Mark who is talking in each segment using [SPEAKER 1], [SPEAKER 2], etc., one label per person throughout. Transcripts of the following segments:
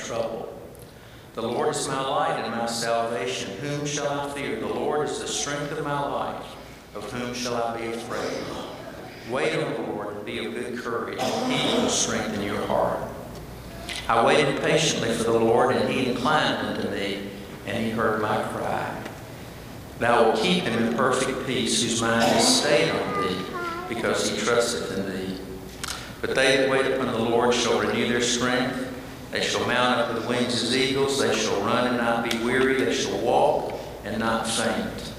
[SPEAKER 1] trouble. The Lord is my light and my salvation. Whom shall I fear? The Lord is the strength of my life. Of whom shall I be afraid? Wait on the Lord and be of good courage. He will strengthen your heart. I waited patiently for the Lord, and he inclined unto me, and he heard my cry. Thou wilt keep him in perfect peace, whose mind is stayed on thee, because he trusteth in thee. But they that wait upon the Lord shall renew their strength. They shall mount up with wings as eagles. They shall run and not be weary. They shall walk and not faint.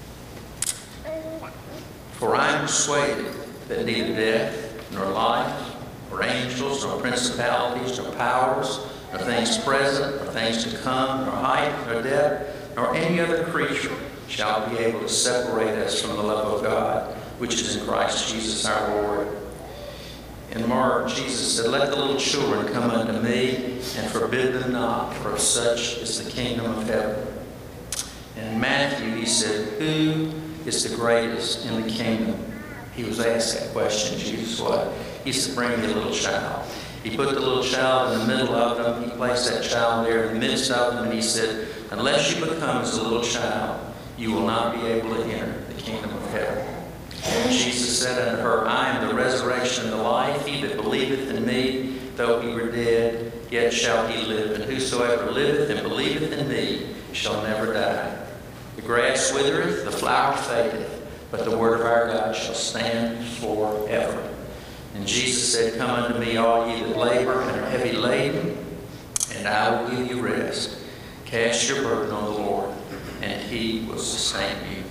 [SPEAKER 1] For I am persuaded that neither death, nor life, nor angels, nor principalities, nor powers, nor things present, nor things to come, nor height, nor depth, nor any other creature shall be able to separate us from the love of God, which is in Christ Jesus our Lord. In Mark, Jesus said, "Let the little children come unto me, and forbid them not, for of such is the kingdom of heaven." And in Matthew, he said, "Who is the greatest in the kingdom?" He was asked that question. Jesus what? He said, "Bring me a little child." He put the little child in the middle of them. He placed that child there in the midst of them, and he said, "Unless you become as a little child, you will not be able to enter the kingdom of heaven." And Jesus said unto her, "I am the resurrection and the life. He that believeth in me, though he were dead, yet shall he live. And whosoever liveth and believeth in me shall never die. The grass withereth, the flower fadeth, but the word of our God shall stand forever." And Jesus said, "Come unto me, all ye that labor and are heavy laden, and I will give you rest. Cast your burden on the Lord, and he will sustain you."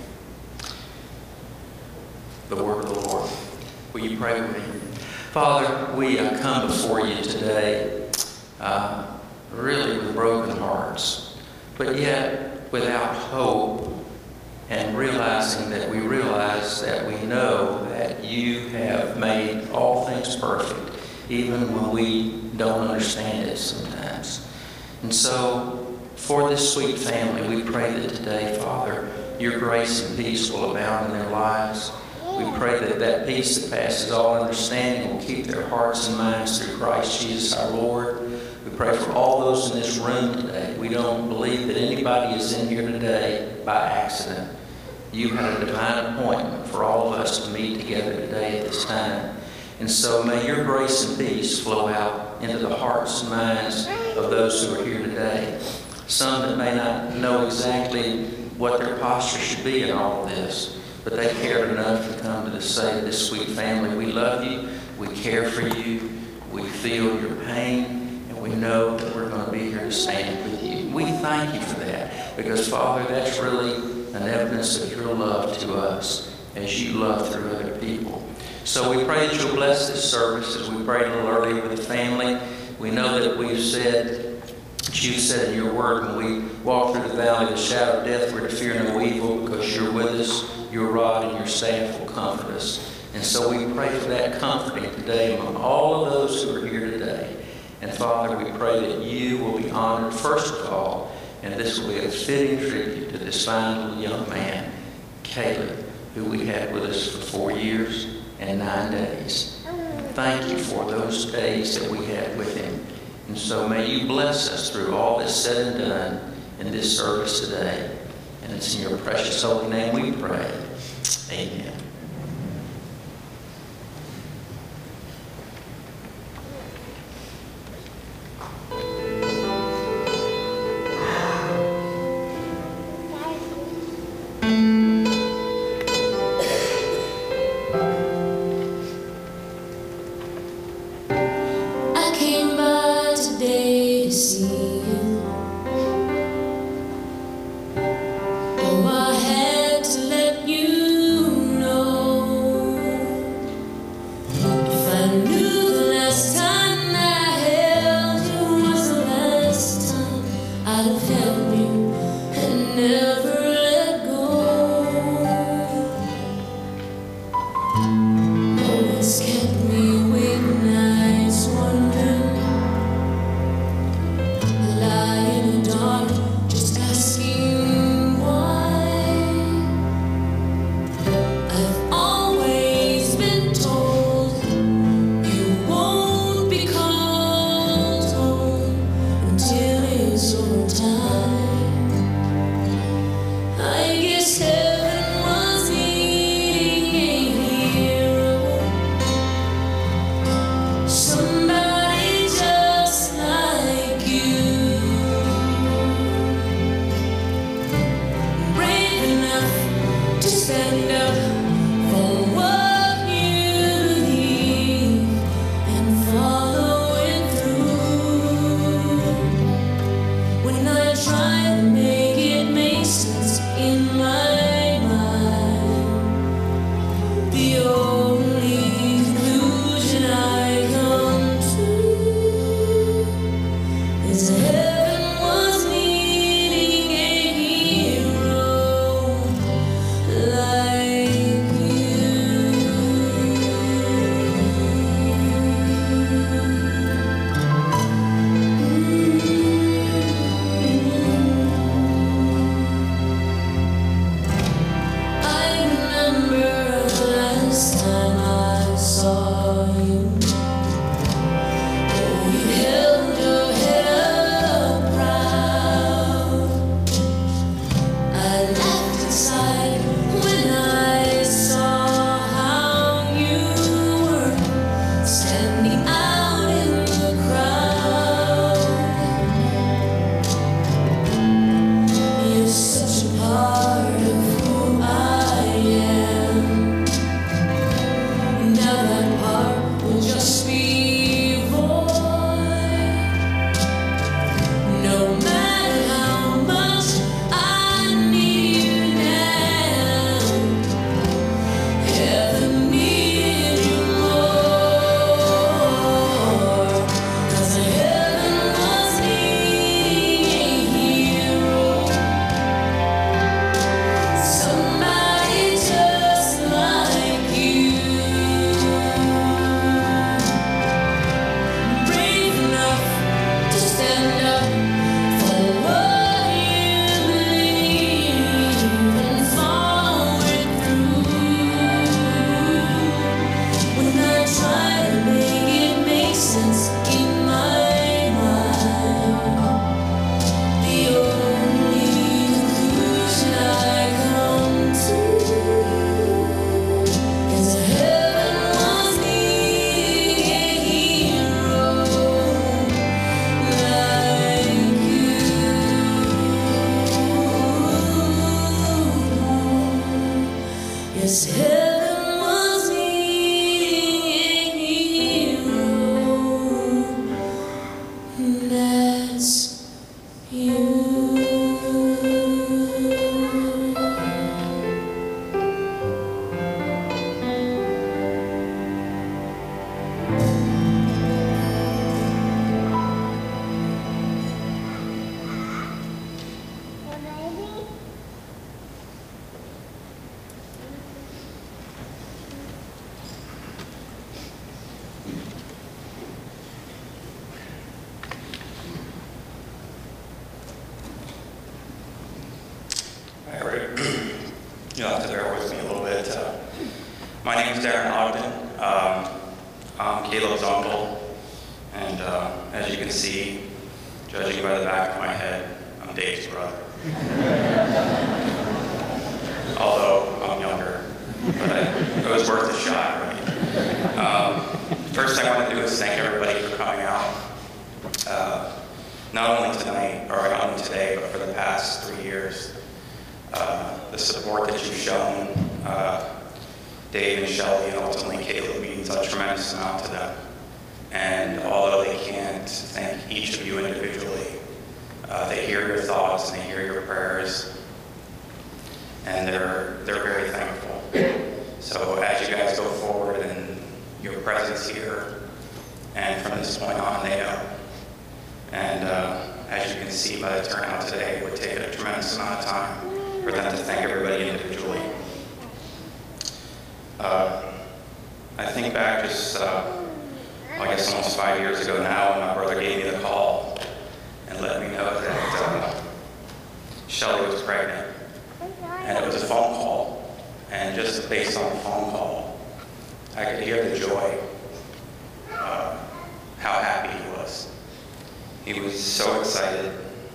[SPEAKER 1] The word of the Lord. Will you pray with me? Father, we come before you today really with broken hearts, but yet without hope, and realizing that we know that you have made all things perfect, even when we don't understand it sometimes. And so, for this sweet family, we pray that today, Father, your grace and peace will abound in their lives. We pray that that peace that passes all understanding will keep their hearts and minds through Christ Jesus our Lord. We pray for all those in this room today. We don't believe that anybody is in here today by accident. You had a divine appointment for all of us to meet together today at this time. And so may your grace and peace flow out into the hearts and minds of those who are here today. Some that may not know exactly what their posture should be in all of this, but they cared enough to come to say to this sweet family, we love you, we care for you, we feel your pain, and we know that we're going to be here to stand with you. We thank you for that, because, Father, that's really an evidence of your love to us as you love through other people. So we pray that you'll bless this service as we prayed a little earlier with the family. We know that you said in your word, when we walk through the valley of the shadow of death, we're to fear no evil, because you're with us, your rod and your staff will comfort us. And so we pray for that comforting today among all of those who are here today. And Father, we pray that you will be honored first of all, and this will be a fitting tribute to this fine little young man, Caleb, who we had with us for 4 years and 9 days. Thank you for those days that we had with him. And so may you bless us through all that's said and done in this service today. And it's in your precious holy name we pray. Amen.
[SPEAKER 2] Oh, I had to let you know. You'll have to bear with me a little bit. My name is Darren Ogden. I'm Caleb's uncle, and as you can see, judging by the back of my head, I'm Dave's brother. Although I'm younger, but it was worth a shot, right? First thing I want to do is thank everybody for coming out. Not only tonight, or not only today, but for the past 3 years. The support that you've shown, Dave and Shelly, and ultimately Caleb, means a tremendous amount to them. And although they can't thank each of you individually, they hear your thoughts and they hear your prayers, and they're very thankful. So as you guys go forward and your presence here, and from this point on, they know. And as you can see by the turnout today, it would take a tremendous amount of time for them to thank everybody individually. I think back just, I guess almost 5 years ago now, when my brother gave me the call and let me know that Shelly was pregnant. And it was a phone call, and just based on the phone call, I could hear the joy, how happy he was. He was so excited.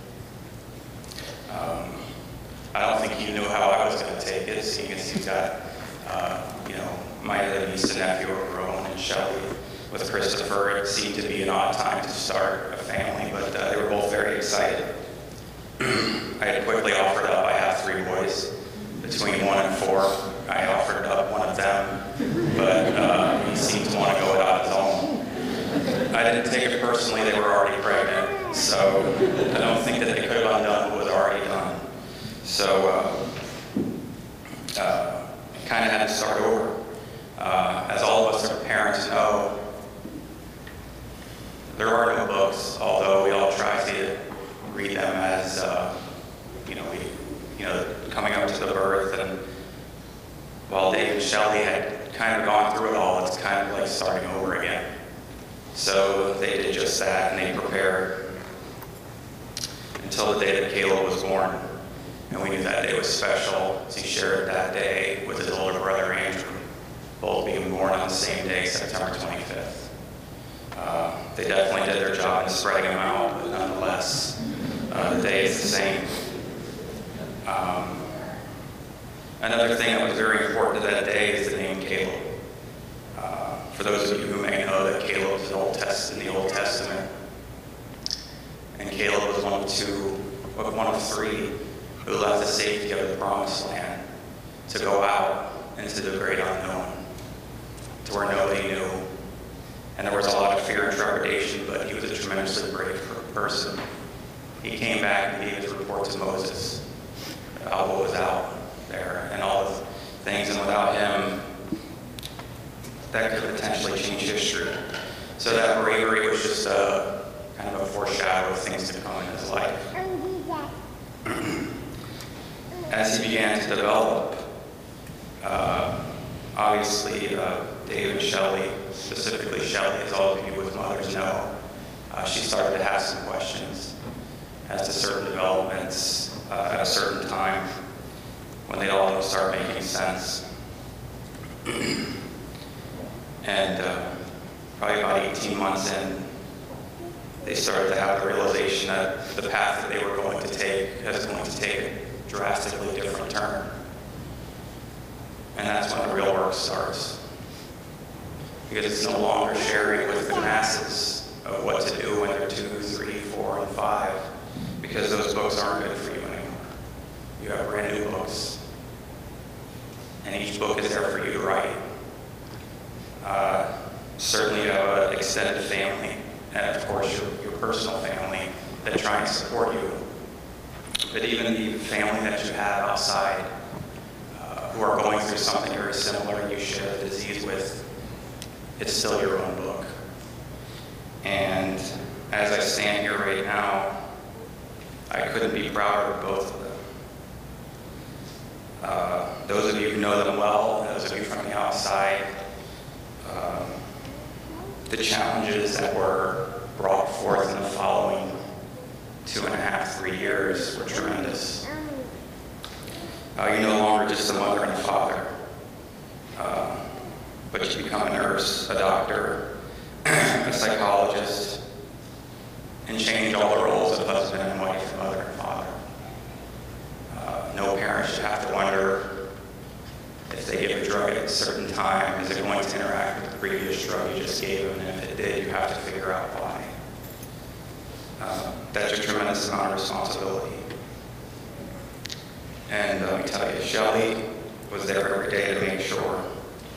[SPEAKER 2] I don't think he knew how I was going to take it, seeing as he's got, my other niece and nephew are grown, and Shelly with Christopher. It seemed to be an odd time to start a family, but they were both very excited. I had quickly offered up, I have 3 boys, between 1 and 4. I offered up one of them, but he seemed to want to go it on his own. I didn't take it personally, they were already pregnant, so I don't think that they could have undone what was already done. So kind of had to start over. As all of us are parents know, there are no books, although we all try to Shelley had kind of gone through it all. It's kind of like starting over again. So they did just that, and they prepared until the day that Caleb was born. And we knew that day was special, as he shared that day with his older brother Andrew, both being born on the same day, September 25th. They definitely did their job in spreading them out, but nonetheless, the day is the same. Another thing that was very important to that day is the name Caleb. For those of you who may know that Caleb is in the Old Testament, and Caleb was one of three who left the safety of the Promised Land to go out into the great unknown, to where nobody knew. And there was a lot of fear and trepidation, but he was a tremendously brave person. He came back and gave his report to Moses about what was out there and all the things, and without him, that could potentially change history. So that bravery was just kind of a foreshadow of things to come in his life. As he began to develop, obviously Dave and Shelley, specifically Shelley, as all of you with mothers know, she started to have some questions as to certain developments at a certain time when they all don't start making sense. And probably about 18 months in, they started to have the realization that the path that they were going to take is going to take a drastically different turn. And that's when the real work starts. Because it's no longer sharing with the masses of what to do when they're 2, 3, 4, and 5, because those books aren't good for you anymore. You have brand new books. And each book is there for you to write. Certainly you have an extended family, and of course your personal family that try and support you. But even the family that you have outside who are going through something very similar and you share the disease with, it's still your own book. And as I stand here right now, I couldn't be prouder of both of them. Those of you who know them well, those of you from the outside, the challenges that were brought forth in the following 2.5, 3 years were tremendous. You're no longer just a mother and a father, but you become a nurse, a doctor, a psychologist, and change all the roles of husband and wife, mother and father. No parent should have to wonder if they give a drug at a certain time, is it going to interact with the previous drug you just gave them? And if it did, you have to figure out why. That's a tremendous amount of responsibility. And let me tell you, Shelley was there every day to make sure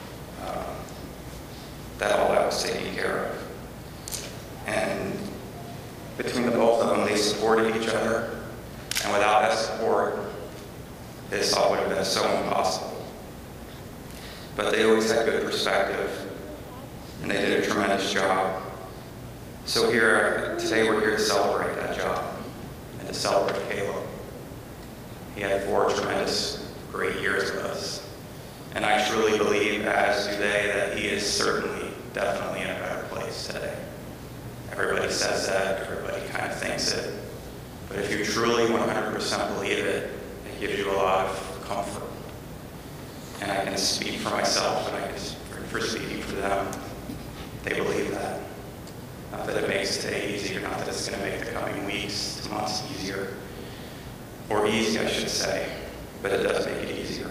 [SPEAKER 2] that all that was taken care of. And between the both of them, they supported each other. And without that support, this all would have been so impossible. But they always had good perspective, and they did a tremendous job. So today we're here to celebrate that job and to celebrate Caleb. He had 4 tremendous, great years with us. And I truly believe, as do they, that he is certainly, definitely in a better place today. Everybody says that, everybody kind of thinks it. But if you truly 100% believe it, it gives you a lot of comfort. And I can speak for myself, and I can speak for them. They believe that. Not that it makes today easier, not that it's going to make the coming weeks to months easier. Or easy, I should say, but it does make it easier.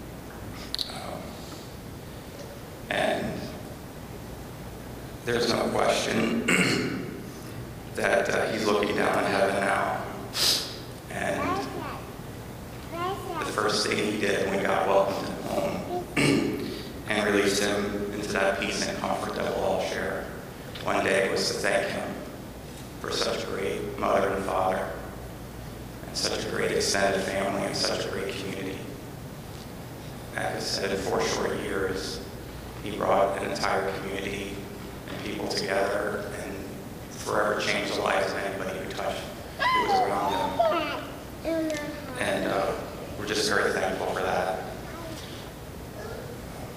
[SPEAKER 2] And there's no question that he's looking down in heaven now. And the first thing he did when God welcomed him home and released him into that peace and comfort that we'll all share one day was to thank him for such a great mother and father, and such a great extended family, and such a great community. As I said, in 4 short years, he brought an entire community and people together and forever changed the lives of anybody who was around him. And we're just very thankful for that.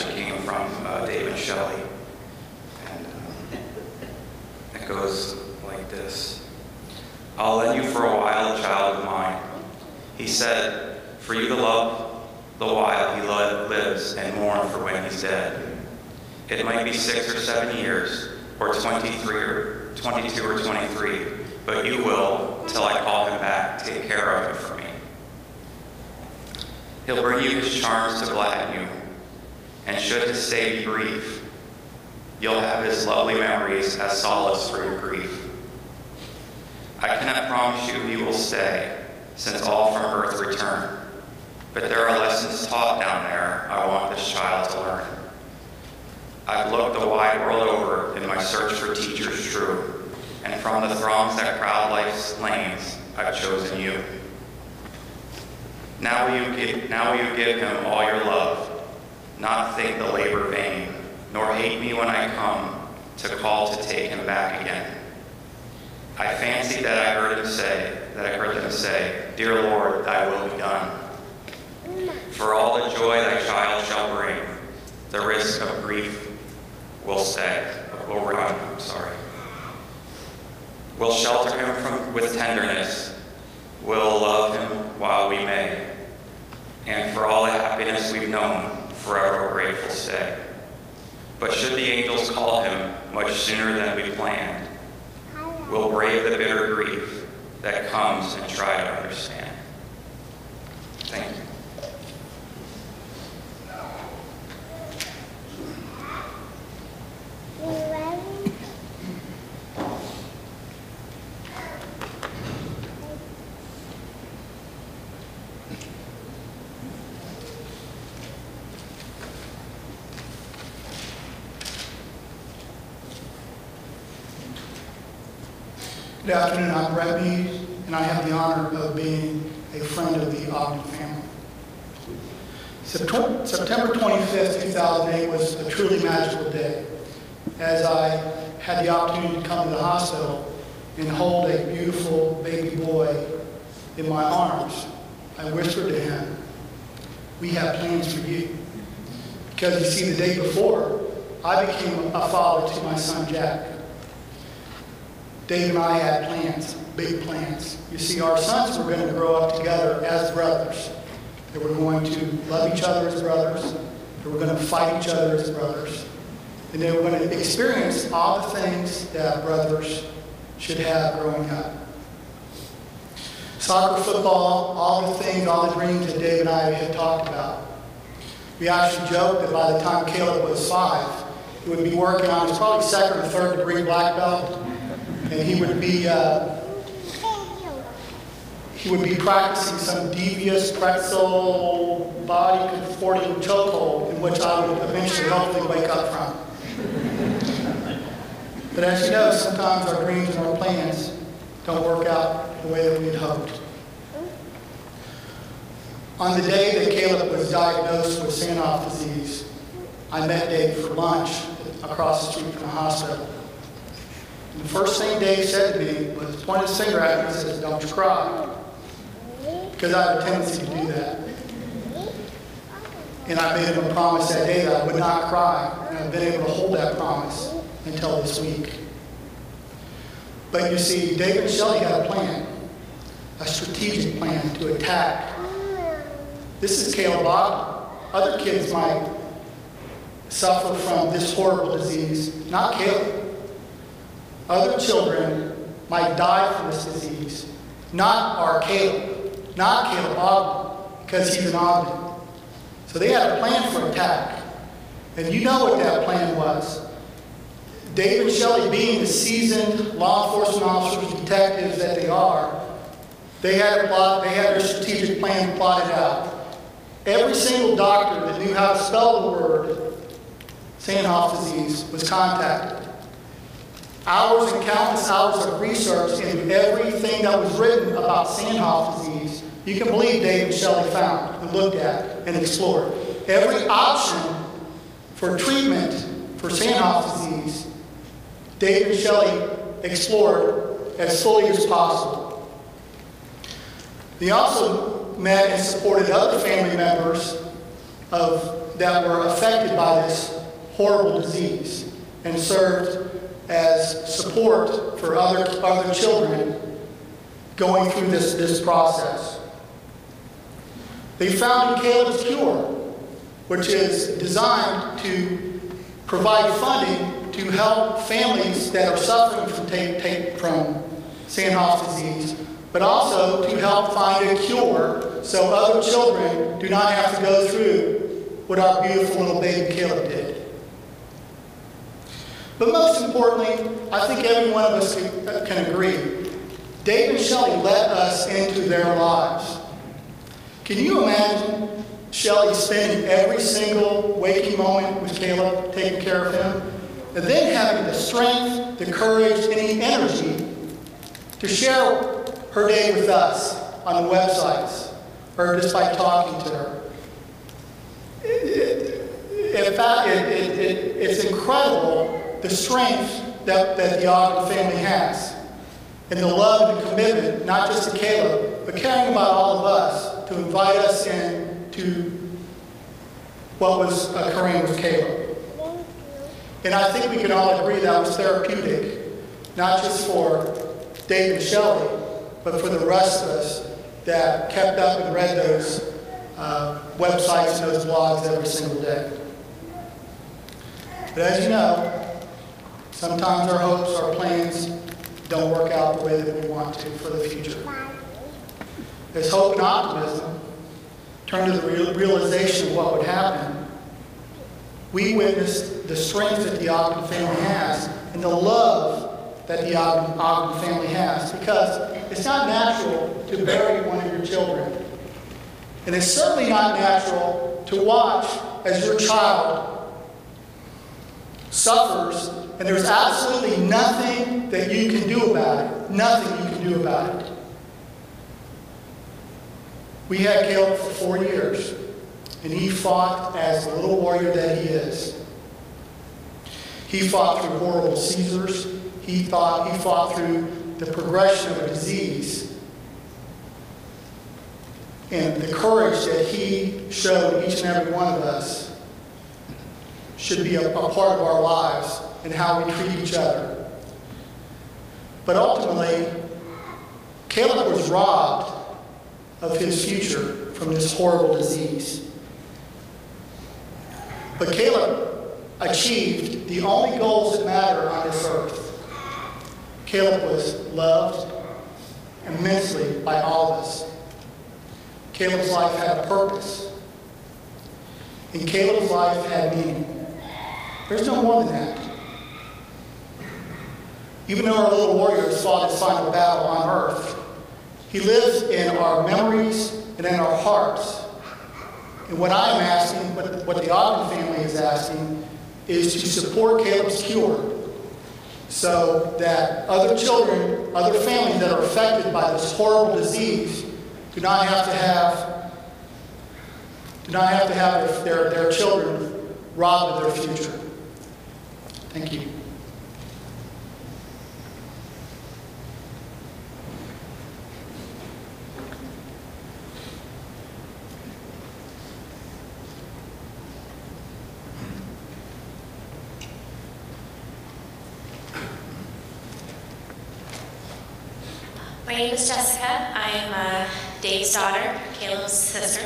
[SPEAKER 2] actually came from Dave and Shelley. And it goes like this. I'll lend you for a while a child of mine. He said, for you to love the while he lives and mourn for when he's dead. It might be 6 or 7 years, or 23 or 22 or 23, but you will, till I call him back, take care of him for me. He'll bring you his charms to gladden you, and should his stay be brief, you'll have his lovely memories as solace for your grief. I cannot promise you he will stay, since all from earth return, but there are lessons taught down there I want this child to learn. I've looked the wide world over in my search for teachers true, and from the throngs that crowd life's lanes, I've chosen you. Now will you give him all your love, not think the labor vain, nor hate me when I come to call to take him back again. I fancied that I heard them say, Dear Lord, thy will be done. For all the joy thy child shall bring, the risk of grief will run. We'll shelter him with tenderness. We'll love him while we may. And for all the happiness we've known, forever grateful stay. But should the angels call him much sooner than we planned, we'll brave the bitter grief that comes and try to understand. Thank you.
[SPEAKER 3] Good afternoon, I'm Brett Mead, and I have the honor of being a friend of the Ogden family. September 25th, 2008 was a truly magical day, as I had the opportunity to come to the hospital and hold a beautiful baby boy in my arms. I whispered to him, we have plans for you. Because you see, the day before, I became a father to my son Jack. Dave and I had plans, big plans. You see, our sons were going to grow up together as brothers. They were going to love each other as brothers. They were going to fight each other as brothers. And they were going to experience all the things that brothers should have growing up. Soccer, football, all the things, all the dreams that Dave and I had talked about. We actually joked that by the time Caleb was 5, he would be working on his probably 2nd or 3rd degree black belt. And he would be practicing some devious pretzel body contorting chokehold in which I would eventually hopefully wake up from. But as you know, sometimes our dreams and our plans don't work out the way that we'd hoped. On the day that Caleb was diagnosed with Sanoff disease, I met Dave for lunch across the street from the hospital. And the first thing Dave said to me was, pointed his finger at me and said, don't you cry. Because I have a tendency to do that. And I made him a promise that day that I would not cry. And I've been able to hold that promise until this week. But you see, Dave and Shelley had a plan, a strategic plan to attack. This is Caleb Ogden. Other kids might suffer from this horrible disease, not Caleb. Other children might die from this disease, not our Caleb, not Caleb Ogden, because he's an Ogden. So they had a plan for attack. And you know what that plan was. Dave and Shelley, being the seasoned law enforcement officers, detectives that they are, they had their strategic plan plotted out. Every single doctor that knew how to spell the word Sanoff disease was contacted. Hours and countless hours of research into everything that was written about Sanoff disease, you can believe Dave and Shelley found and looked at and explored. Every option for treatment for Sanoff disease, Dave and Shelley explored as fully as possible. They also met and supported other family members that were affected by this horrible disease and served as support for other children going through this process. They founded Caleb's Cure, which is designed to provide funding to help families that are suffering from Sandhoff's disease, but also to help find a cure so other children do not have to go through what our beautiful little baby Caleb did. But most importantly, I think every one of us can agree, Dave and Shelley let us into their lives. Can you imagine Shelley spending every single waking moment with Caleb, taking care of him, and then having the strength, the courage, and the energy to share her day with us on the websites, or just by talking to her? In fact, it's incredible the strength that the Ogden family has, and the love and the commitment, not just to Caleb, but caring about all of us, to invite us in to what was occurring with Caleb. And I think we can all agree that was therapeutic, not just for Dave and Shelley, but for the rest of us that kept up and read those websites and those blogs every single day. But as you know, sometimes our hopes, our plans don't work out the way that we want to for the future. As hope and optimism turn to the realization of what would happen, we witnessed the strength that the Ogden family has and the love that the Ogden family has, because it's not natural to bury one of your children. And it's certainly not natural to watch as your child suffers, and there's absolutely nothing that you can do about it. Nothing you can do about it. We had Caleb for 4 years, and he fought as the little warrior that he is. He fought through horrible seizures. He fought through the progression of a disease. And the courage that he showed each and every one of us should be a part of our lives and how we treat each other. But ultimately, Caleb was robbed of his future from this horrible disease. But Caleb achieved the only goals that matter on this earth. Caleb was loved immensely by all of us. Caleb's life had a purpose. And Caleb's life had meaning. There's no more than that. Even though our little warrior has fought his final battle on earth, he lives in our memories and in our hearts. And what I'm asking, what the Ogden family is asking, is to support Caleb's Cure so that other children, other families that are affected by this horrible disease do not have to have their children robbed of their future. Thank you.
[SPEAKER 4] My name is Jessica. I am Dave's daughter, Caleb's sister.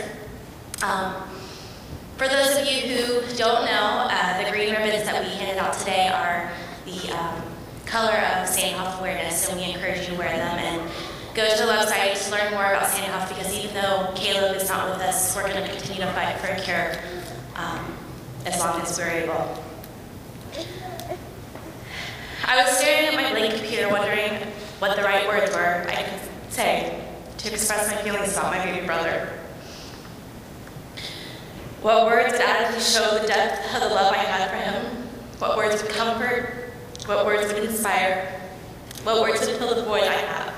[SPEAKER 4] For those of you who don't know, the green ribbons that we handed out today are the color of Sandhoff awareness, and we encourage you to wear them and go to the website to learn more about Sandhoff, because even though Caleb is not with us, we're going to continue to fight for a cure as long as we're able. I was staring at my blank computer wondering what the right words were I could say to express my feelings about my baby brother. What words would adequately show the depth of the love I had for him? What words would comfort? What words would inspire? What words would fill the void I have?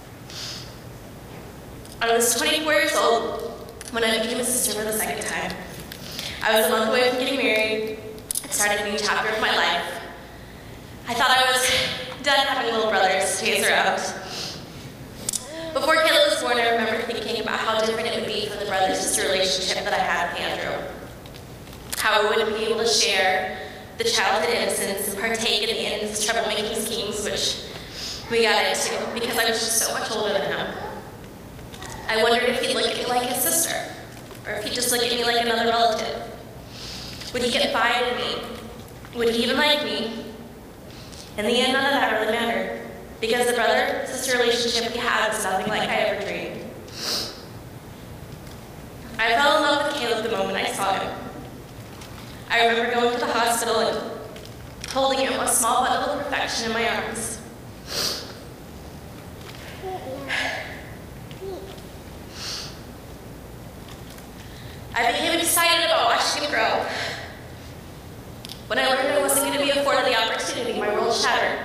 [SPEAKER 4] I was 24 years old when I became a sister for the second time. I was a month away from getting married and starting a new chapter of my life. I thought I was done having little brothers to chase around. Before Caleb was born, I remember thinking about how different it would be from the brother-sister relationship that I had with Andrew. how I wouldn't be able to share the childhood innocence and partake in the endless troublemaking schemes which we got into because I was just so much older than him. I wondered if he'd look at me like his sister, or if he'd just look at me like another relative. Would he confide in me? Would he even like me? In the end, none of that really mattered, because the brother-sister relationship we had was nothing like I ever dreamed. I fell in love with Caleb the moment I saw him. I remember going to the hospital and holding him a small bundle of perfection in my arms. I became excited about watching him grow. When I learned I wasn't going to be afforded the opportunity, my world shattered.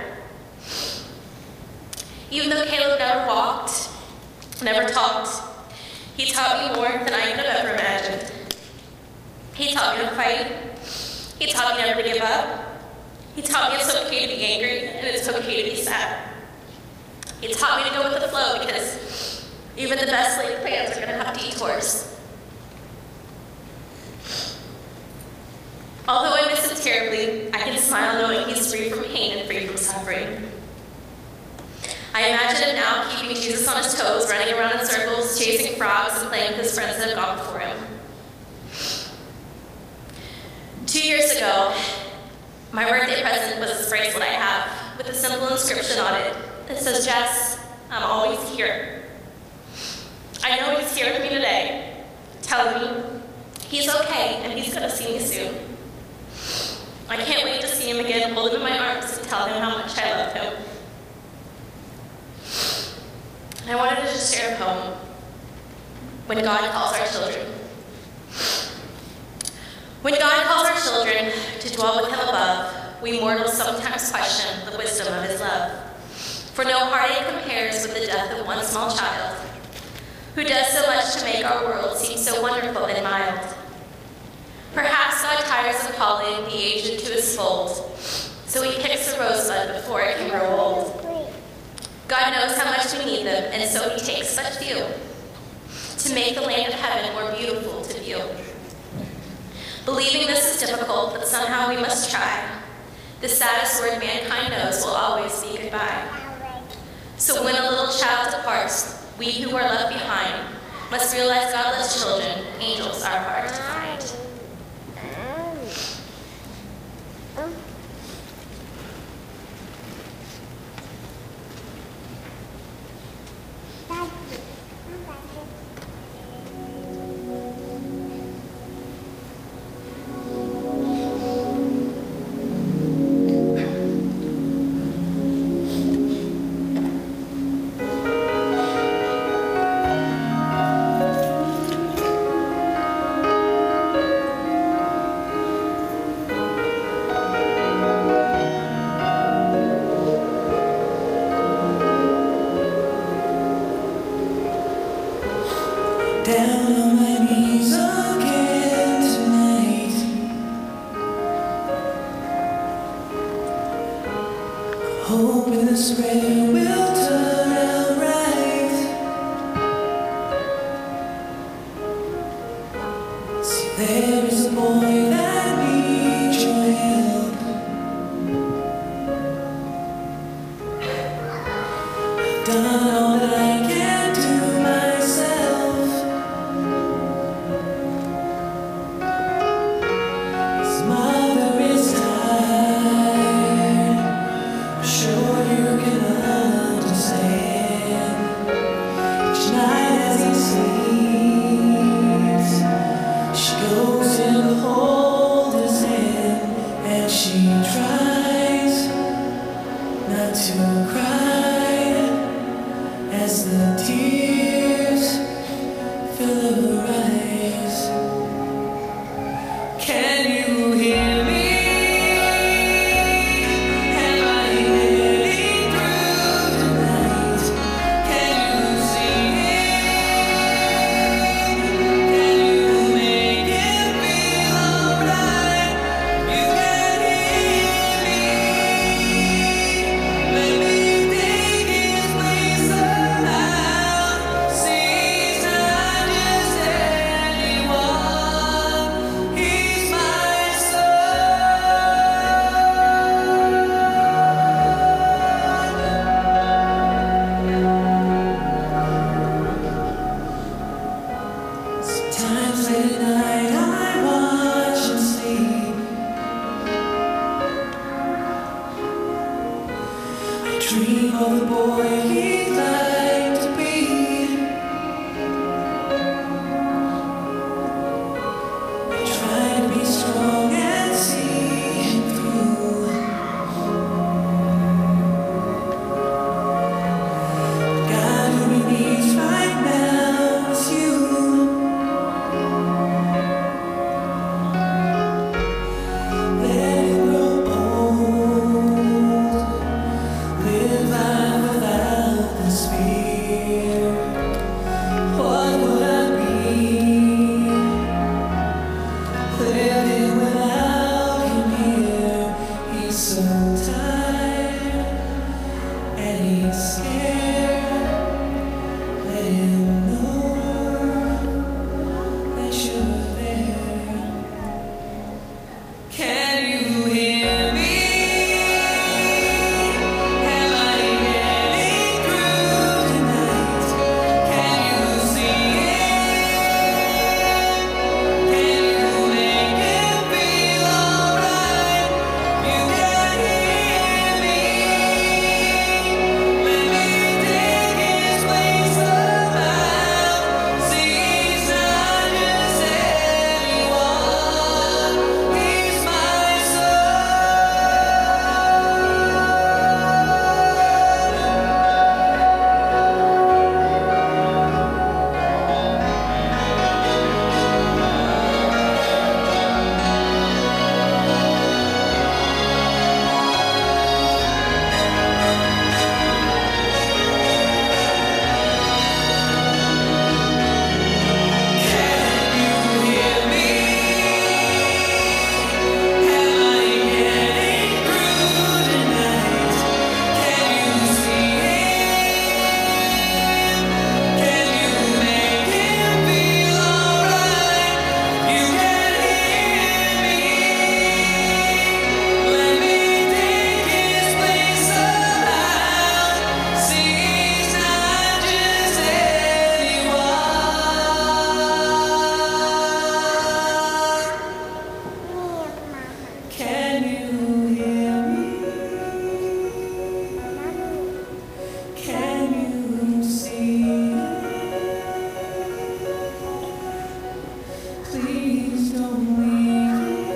[SPEAKER 4] Even though Caleb never walked, never talked, he taught me more than I could have ever imagined. He taught me to fight. He taught me never to give up. He taught me it's okay to be angry and it's okay to be sad. He taught me to go with the flow because even the best laid plans are going to have detours. Although I miss him terribly, I can smile knowing he's free from pain and free from suffering. I imagine him now keeping Jesus on his toes, running around in circles, chasing frogs, and playing with his friends that have gone before him. 2 years ago, my birthday present was this bracelet I have with a simple inscription on it that says, "Jess, I'm always here." I know he's here with me today, telling me he's okay and he's going to see me soon. I can't wait to see him again, hold him in my arms, and tell him how much I love him. I wanted to just share a poem, When God Calls Our Children. When God calls our children to dwell with him above, we mortals sometimes question the wisdom of his love. For no heartache compares with the death of one small child, who does so much to make our world seem so wonderful and mild. Perhaps God tires of calling the aged to his fold, so he picks a rosebud before it can grow old. God knows how much we need them, and so he takes such few to make the land of heaven more beautiful to view. Believing this is difficult, but somehow we must try. The saddest word mankind knows will always be goodbye. So when a little child departs, we who are left behind must realize godless children, angels are hard to find.
[SPEAKER 5] Down on my knees again tonight, hoping this rain will turn out right. See, there is a boy that needs your help. I've done all that I can do myself. Sure you can understand. of the boy he'd like to be. Try to be strong and see him through. God who he needs right now is you. Let him grow old. Live life without the spear. What would I be? Living without him here. He's so tired and he's scared. Let him know that you're there. Can you hear me? Am I getting through tonight? Can you see it? Can you make it feel alright? You can hear me. Let me take his place somehow. See, he's not just anyone. He's my son. Can you hear me? Am I getting through tonight? Can you see him? Can you make him feel alright? You can hear me. Let me take his place somehow. See, he's not just anyone. Can you hear me? Can you see? Please don't leave.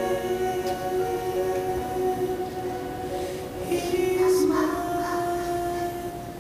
[SPEAKER 5] He's my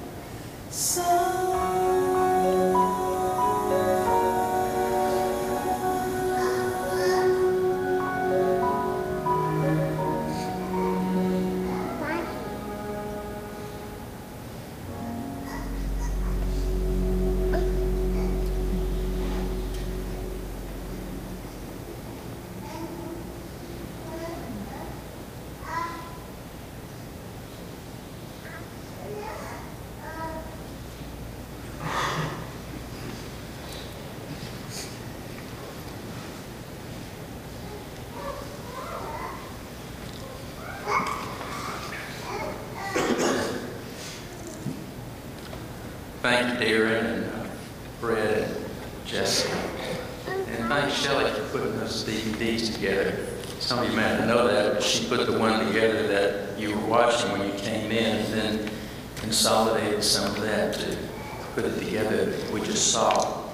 [SPEAKER 1] Thank you, Darren and Fred and Jessica. And thanks, Shelley, for putting those DVDs together. Some of you may not know that, but she put the one together that you were watching when you came in, and then consolidated some of that to put it together that we just saw.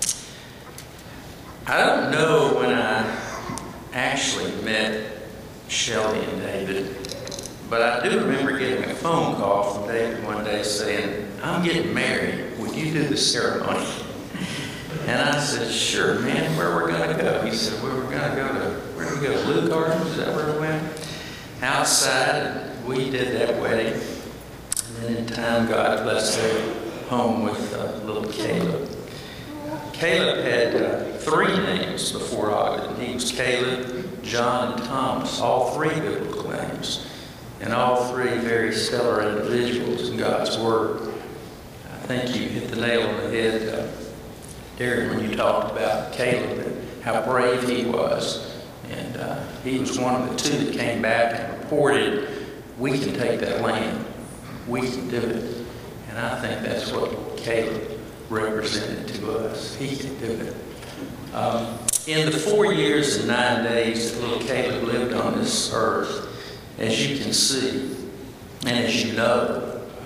[SPEAKER 1] I don't know when I actually met Shelley and David, but I do remember getting a phone call from David one day saying, "I'm getting married. Would you do the ceremony?" And I said, "Sure, man. Where we're going to go?" He said, "We were going to go to, where did we go? Blue Gardens? Is that where we went?" Outside, and we did that wedding. And then in time, God blessed their home with little Caleb. Caleb had 3 names before Ogden. He was Caleb, John, and Thomas, all 3 biblical names. And all 3 very stellar individuals in God's Word. I think you hit the nail on the head, Darren, when you talked about Caleb and how brave he was. And he was one of the 2 that came back and reported, "We can take that land. We can do it." And I think that's what Caleb represented to us. He can do it. In the 4 years and 9 days that little Caleb lived on this earth, as you can see, and as you know,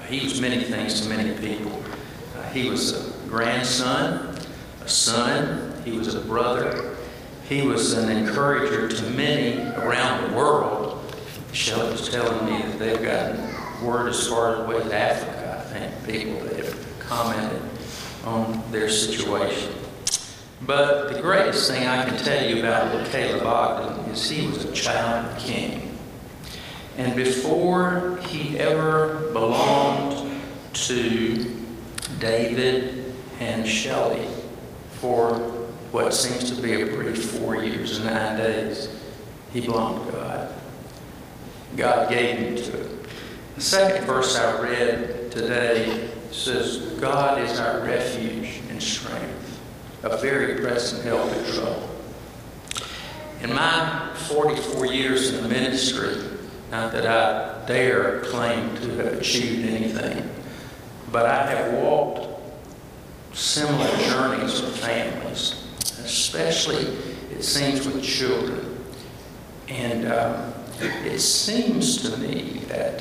[SPEAKER 1] He was many things to many people. He was a grandson, a son, he was a brother, he was an encourager to many around the world. Shelley was telling me that they've gotten word as far away as Africa, I think, people that have commented on their situation. But the greatest thing I can tell you about little Caleb Ogden is he was a child of the King. And before he ever belonged to David and Shelley for what seems to be a brief 4 years and 9 days, he belonged to God. God gave him to it. The second verse I read today says, God is our refuge and strength, a very present help in trouble. In my 44 years in the ministry, not that I dare claim to have achieved anything, but I have walked similar journeys with families, especially, it seems, with children. And it seems to me that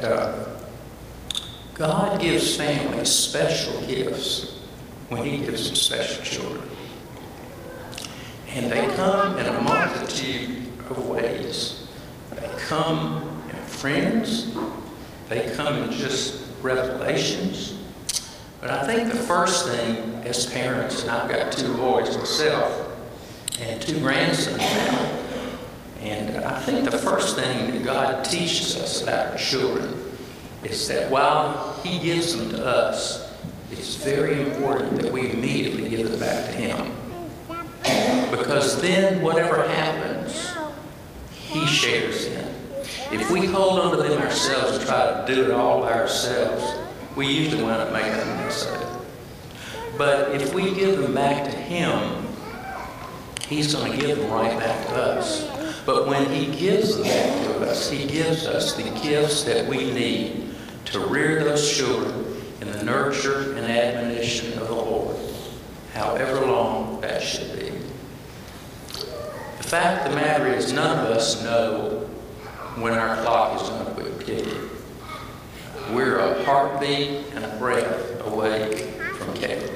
[SPEAKER 1] God gives families special gifts when He gives them special children. And they come in a multitude of ways. They come in friends. They come in just revelations. But I think the first thing as parents, and I've got 2 boys myself and 2 grandsons now, and I think the first thing that God teaches us about our children is that while He gives them to us, it's very important that we immediately give them back to Him. Because then whatever happens, He shares in. If we hold on to them ourselves and try to do it all by ourselves, we usually wind up making a mess of it. But if we give them back to Him, He's going to give them right back to us. But when He gives them back to us, He gives us the gifts that we need to rear those children in the nurture and admonition of the Lord, however long that should be. The fact of the matter is, none of us know when our clock is going to quit ticking. We're a heartbeat and a breath away from Caleb.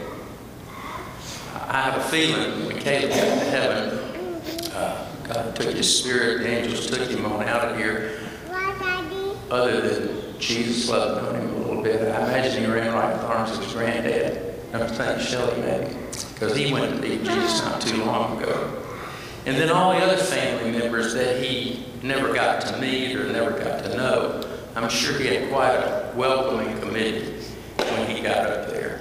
[SPEAKER 1] I have a feeling when Caleb got to heaven, God took his spirit, the angels took him on out of here. Other than Jesus loved on him a little bit, I imagine he ran right in the arms of his granddad. I'm thinking Shelley maybe, because he went to be Jesus not too long ago. And then all the other family members that he never got to meet or never got to know, I'm sure he had quite a welcoming committee when he got up there.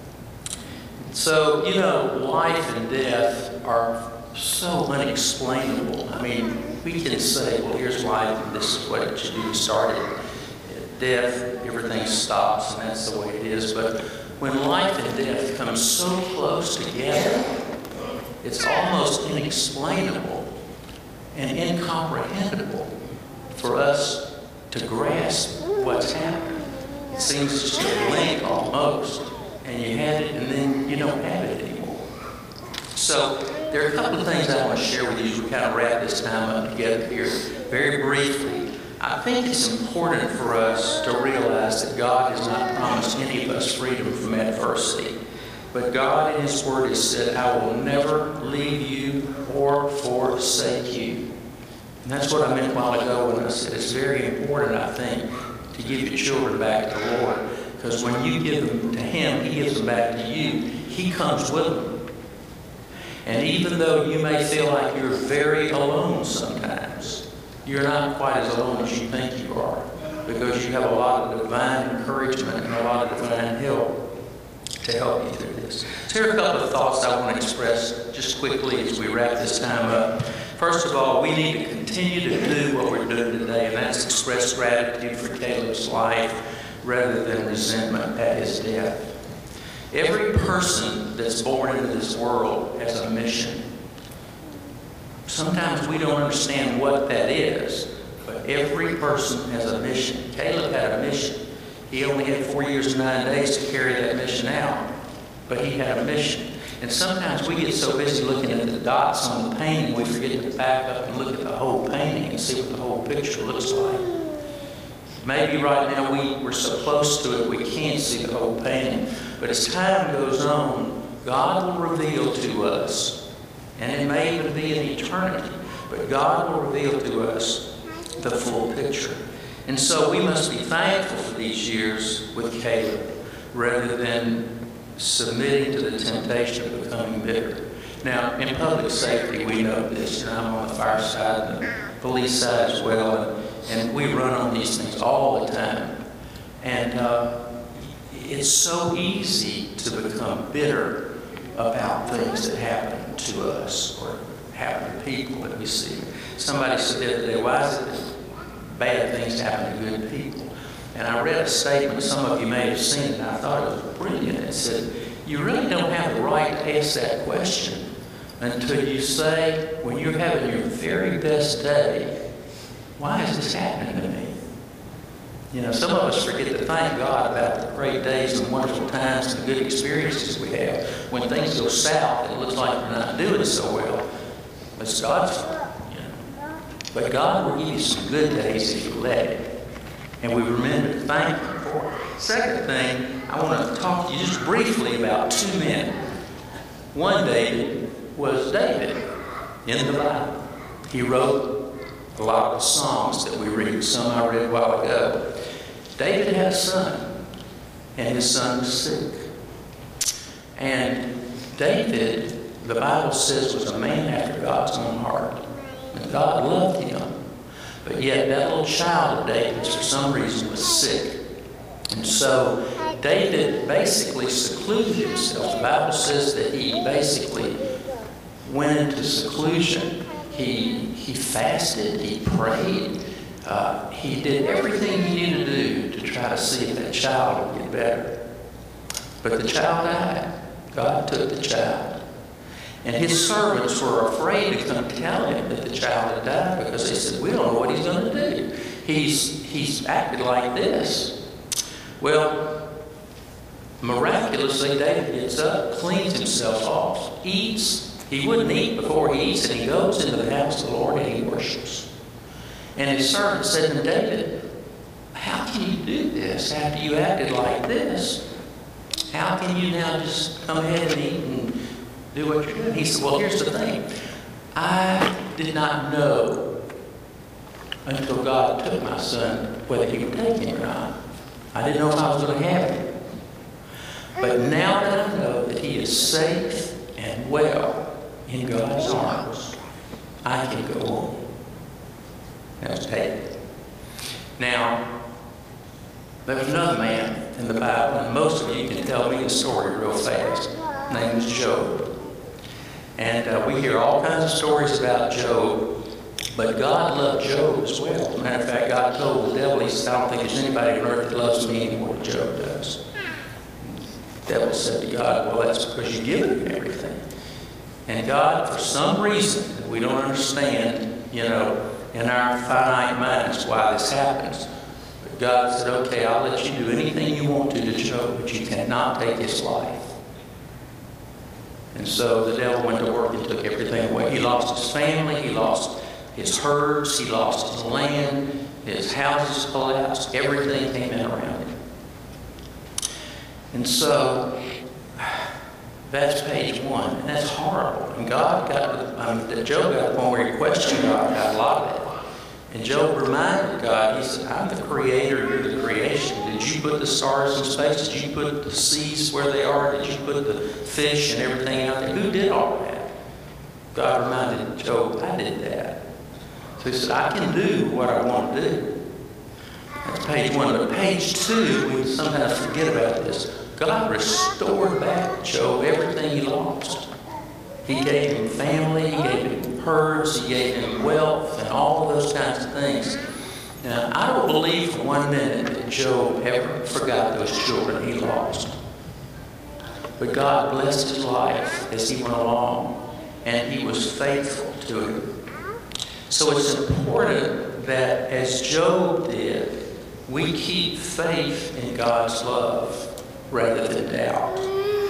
[SPEAKER 1] So, you know, life and death are so unexplainable. I mean, we can say, well, here's life and this is what it should do to start it. Death, everything stops and that's the way it is. But when life and death come so close together, it's almost inexplainable and incomprehensible for us to grasp what's happening. It seems just a blink almost, and you had it and then you don't have it anymore. So there are a couple of things I want to share with you as we kind of wrap this time up together here very briefly. I think it's important for us to realize that God has not promised any of us freedom from adversity. But God in His Word has said, I will never leave you or forsake you. And that's what I meant a while ago when I said it's very important, I think, to give your children back to the Lord. Because when you give them to Him, He gives them back to you. He comes with them. And even though you may feel like you're very alone sometimes, you're not quite as alone as you think you are. Because you have a lot of divine encouragement and a lot of divine help to help you through this. So here are a couple of thoughts I want to express just quickly as we wrap this time up. First of all, we need to continue to do what we're doing today, and that's express gratitude for Caleb's life rather than resentment at his death. Every person that's born into this world has a mission. Sometimes we don't understand what that is, but every person has a mission. Caleb had a mission. He only had 4 years and 9 days to carry that mission out, but he had a mission. And sometimes we get so busy looking at the dots on the painting, we forget to back up and look at the whole painting and see what the whole picture looks like. Maybe right now we're so close to it we can't see the whole painting. But as time goes on, God will reveal to us, and it may even be an eternity, but God will reveal to us the full picture. And so we must be thankful for these years with Caleb, rather than submitting to the temptation of becoming bitter. Now, in public safety, we know this. I'm on the fire side and the police side as well, and we run on these things all the time. And it's so easy to become bitter about things that happen to us or happen to people that we see. Somebody said the other day, why is it that bad things happen to good people? And I read a statement, some of you may have seen it, and I thought it was brilliant. It said, you really don't have the right to ask that question until you say, when you're having your very best day, why is this happening to me? You know, some of us forget to thank God about the great days and wonderful times and the good experiences we have. When things go south, it looks like we're not doing so well. It's God's fault, you know. But God will give you some good days if you let it. And we remember to thank Him for it. Second thing, I want to talk to you just briefly about two men. One David was David in the Bible. He wrote a lot of the Psalms that we read. Some I read a while ago. David had a son, and his son was sick. And David, the Bible says, was a man after God's own heart. And God loved him. But yet that little child of David's, for some reason, was sick. And so David basically secluded himself. The Bible says that he basically went into seclusion. He fasted, he prayed, he did everything he needed to do to try to see if that child would get better. But the child died. God took the child. And his servants were afraid to come tell him that the child had died, because they said, we don't know what he's going to do. He's acted like this. Well, miraculously, David gets up, cleans himself off, eats. He wouldn't eat before he eats, and he goes into the house of the Lord and he worships. And his servant said to David, how can you do this after you acted like this? How can you now just come ahead and eat and do what you're doing? He said, well, here's the thing. I did not know until God took my son whether he would take him or not. I didn't know if I was going to have him. But now that I know that he is safe and well in God's arms, I can go on. That's David. Now, there was another man in the Bible, and most of you can tell me the story real fast. His name was Job. And we hear all kinds of stories about Job, but God loved Job as well. As a matter of fact, God told the devil, He said, I don't think there's anybody on earth that loves me any more than Job does. The devil said to God, well, that's because you give him everything. And God, for some reason that we don't understand, you know, in our finite minds why this happens. But God said, okay, I'll let you do anything you want to Job, but you cannot take his life. And so the devil went to work and took everything away. He lost his family, he lost his herds, he lost his land, his houses collapsed, everything came in around him. And so that's page one, and that's horrible. And God got, Job got the point where he questioned God about a lot of it. And Job reminded God, he said, I'm the creator, you're the creation. Did you put the stars in space? Did you put the seas where they are? Did you put the fish and everything out there? Who did all that? God reminded Job, I did that. So he said, I can do what I want to do. That's page one. But page two, we sometimes forget about this. God restored back Job everything he lost. He gave him family, he gave him herds, he gave him wealth, and all of those kinds of things. Now, I don't believe for 1 minute that Job ever forgot those children he lost. But God blessed his life as he went along, and he was faithful to him. So it's important that, as Job did, we keep faith in God's love rather than doubt.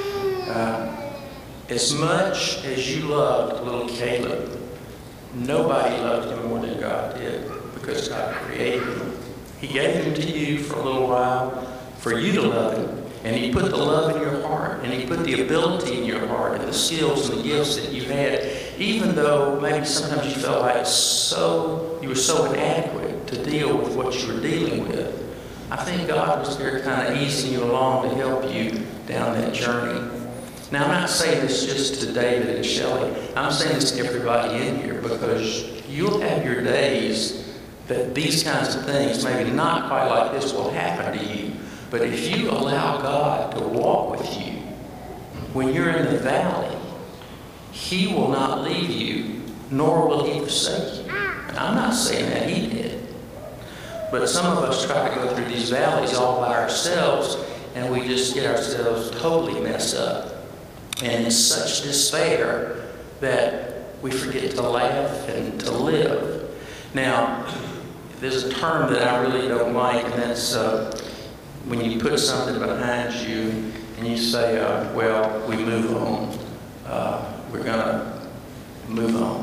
[SPEAKER 1] As much as you loved little Caleb, nobody loved him more than God did, because God created him He gave him to you for a little while for you to love him. And he put the love in your heart, and he put the ability in your heart, and the skills and the gifts that you had, even though maybe sometimes you felt like you were so inadequate to deal with what you were dealing with. I think God was there kind of easing you along to help you down that journey. Now, I'm not saying this just to David and Shelley. I'm saying this to everybody in here, because you'll have your days that these kinds of things, maybe not quite like this, will happen to you. But if you allow God to walk with you when you're in the valley, He will not leave you, nor will He forsake you. And I'm not saying that He did. But some of us try to go through these valleys all by ourselves, and we just get ourselves totally messed up. And in such despair that we forget to laugh and to live. Now, there's a term that I really don't like, and that's when you put something behind you and you say, well, we move on. We're going to move on.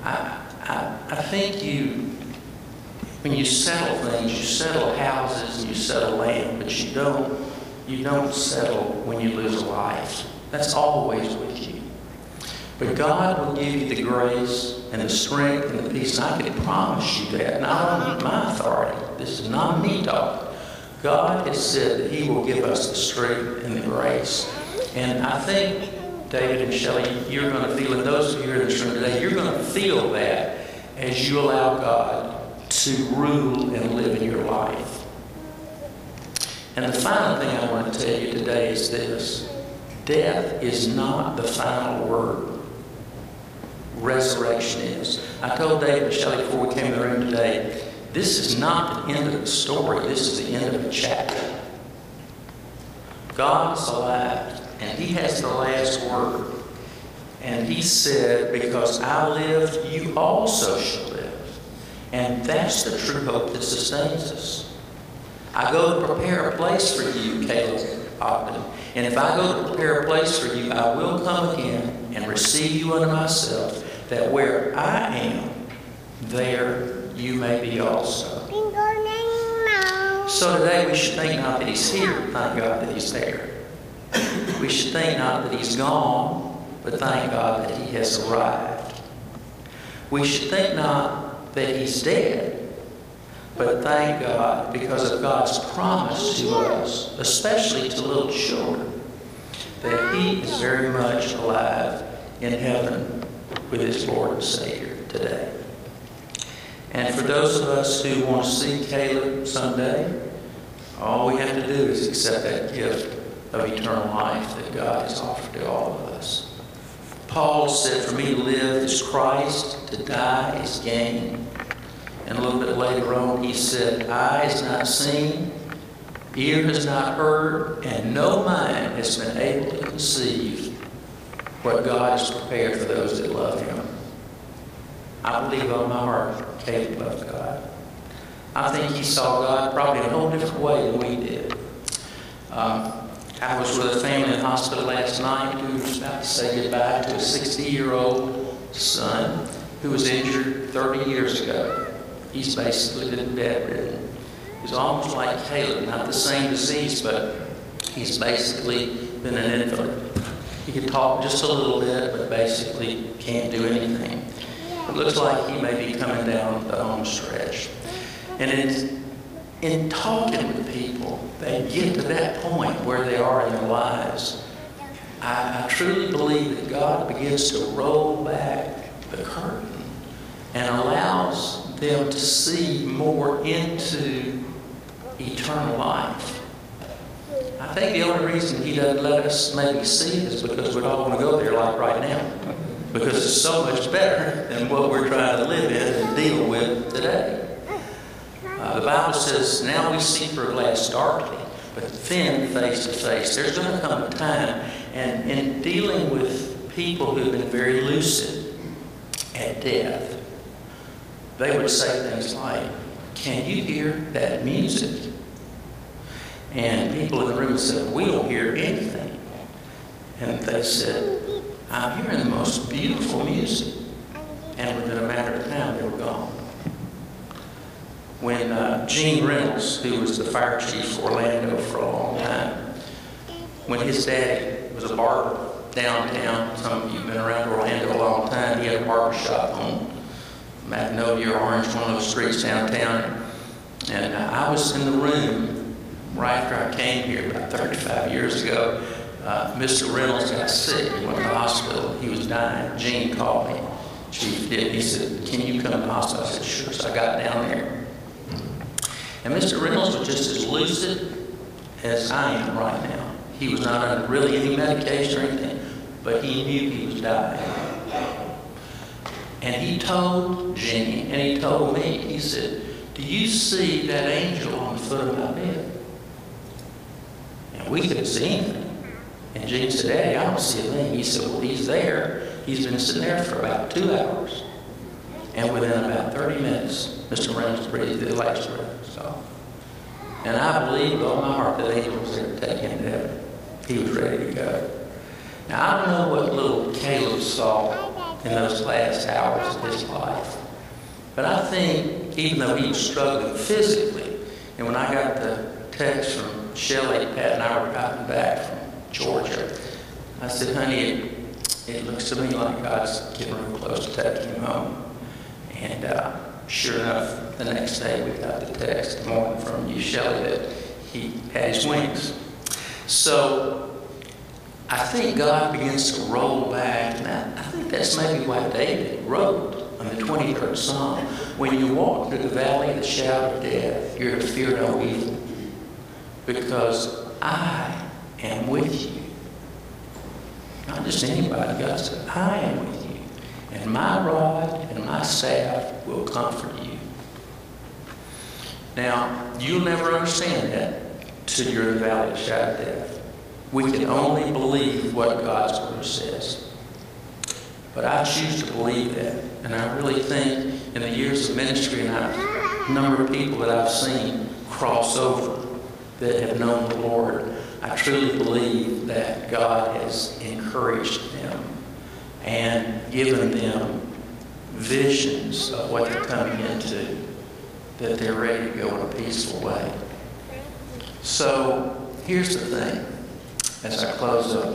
[SPEAKER 1] I think when you settle things, you settle houses and you settle land, but you don't settle when you lose a life. That's always with you. But God will give you the grace and the strength and the peace. And I can promise you that, not on my authority. This is not me talking. God has said that He will give us the strength and the grace. And I think, David and Shelley, you're going to feel, and those of you who are in this room today, you're going to feel that as you allow God to rule and live in your life. And the final thing I want to tell you today is this. Death is not the final word. Resurrection is. I told David and Shelley before we came in the room today, this is not the end of the story. This is the end of a chapter. God is alive, and He has the last word. And He said, because I live, you also shall live. And that's the true hope that sustains us. I go to prepare a place for you, Caleb Ogden. And if I go to prepare a place for you, I will come again and receive you unto myself, that where I am, there you may be also. So today we should think not that He's here, thank God that He's there. We should think not that He's gone, but thank God that He has arrived. We should think not that He's dead, but thank God because of God's promise to us, especially to little children, that He is very much alive in heaven with His Lord and Savior today. And for those of us who want to see Caleb someday, all we have to do is accept that gift of eternal life that God has offered to all of us. Paul said, for me to live is Christ, to die is gain. And a little bit later on, he said, eye has not seen, ear has not heard, and no mind has been able to conceive what God has prepared for those that love Him. I believe on my heart, Caleb loved God. I think he saw God probably in a whole different way than we did. I was with a family in the hospital last night who was about to say goodbye to a 60-year-old son who was injured 30 years ago. He's basically been bedridden. He's almost like Caleb, not the same disease, but he's basically been an invalid. He can talk just a little bit, but basically can't do anything. It looks like he may be coming down the home stretch. And in talking with people, they get to that point where they are in their lives. I truly believe that God begins to roll back the curtain and allows them to see more into eternal life. I think the only reason He doesn't let us maybe see it is because we don't want to go there like right now. Because it's so much better than what we're trying to live in and deal with today. The Bible says, now we see through a glass darkly, but then face to face. There's going to come a time, and in dealing with people who have been very lucid at death, they would say things like, can you hear that music? And people in the room said, we don't hear anything. And they said, I'm hearing the most beautiful music. And within a matter of time, they were gone. when Gene Reynolds, who was the fire chief for Orlando for a long time, when his daddy was a barber downtown, some of you have been around Orlando a long time, he had a barber shop on Magnolia or Orange, one of those streets downtown. And I was in the room right after I came here about 35 years ago. Mr. Reynolds got sick. He went to the hospital. He was dying. Gene called me. Chief did. He said, "Can you come to the hospital?" I said, "Sure." So I got down there. And Mr. Reynolds was just as lucid as I am right now. He was not under really any medication or anything, but he knew he was dying. And he told Gene, and he told me, he said, "Do you see that angel on the foot of my bed?" And we couldn't see anything. And Gene said, "Daddy, I don't see a thing." He said, "Well, he's there. He's been sitting there for about 2 hours." And within about 30 minutes, Mr. Reynolds breathed the last breath. So, and I believe with all my heart that angel was there to take him to heaven. He was ready to go. Now, I don't know what little Caleb saw in those last hours of his life. But I think, even though he was struggling physically, and when I got the text from Shelley, Pat and I were driving back from Georgia, I said, "Honey, it looks to me like God's getting real close to taking him home." And sure enough, the next day we got the text the morning from you, Shelley, that he had his wings. So I think God begins to roll back, and I think that's maybe why David wrote on the 23rd Psalm, "When you walk through the valley of the shadow of death, you're to fear no evil, because I am with you." Not just anybody, God said, "I am with you, and my rod and my staff will comfort you." Now, you'll never understand that till you're in the valley of the shadow of death. We can only believe what God's Word says. But I choose to believe that. And I really think in the years of ministry and the number of people that I've seen cross over that have known the Lord, I truly believe that God has encouraged them and given them visions of what they're coming into, that they're ready to go in a peaceful way. So here's the thing, as I close up.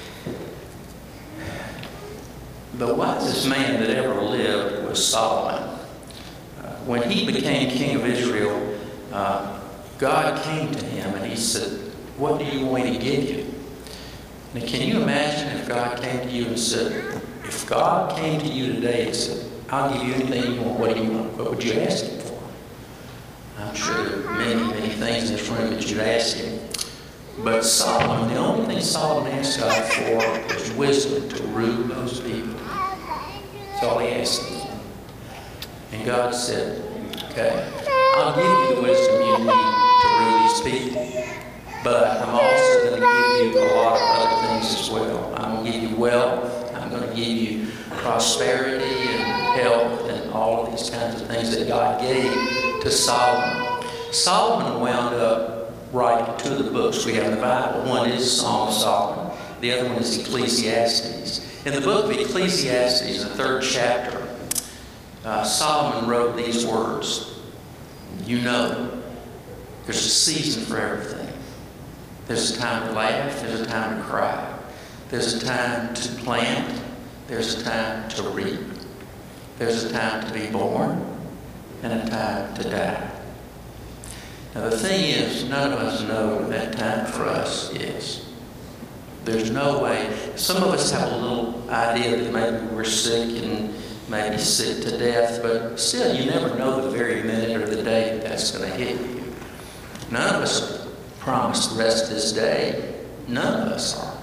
[SPEAKER 1] The wisest man that ever lived was Solomon. When he became king of Israel, God came to him and he said, "What do you want me to give you?" Now, can you imagine if God came to you and said, if God came to you today and said, "I'll give you anything you want, what do you want?" What would you ask him for? I'm sure there are many, many things in this room that you'd ask him. But Solomon, the only thing Solomon asked God for was wisdom to rule those people. That's all he asked him. And God said, "Okay, I'll give you the wisdom you need to rule these people, but I'm also going to give you a lot of other things as well. I'm going to give you wealth, I'm going to give you prosperity and health and all of these kinds of things that God gave to Solomon." Solomon wound up writing two of the books we have in the Bible. One is Song of Solomon. The other one is Ecclesiastes. In the book of Ecclesiastes, the 3rd chapter, Solomon wrote these words. You know, there's a season for everything. There's a time to laugh. There's a time to cry. There's a time to plant. There's a time to reap. There's a time to be born and a time to die. Now, the thing is, none of us know what that time for us is. There's no way. Some of us have a little idea that maybe we're sick and maybe sick to death, but still, you never know the very minute or the day that that's going to hit you. None of us promise the rest of this day. None of us are.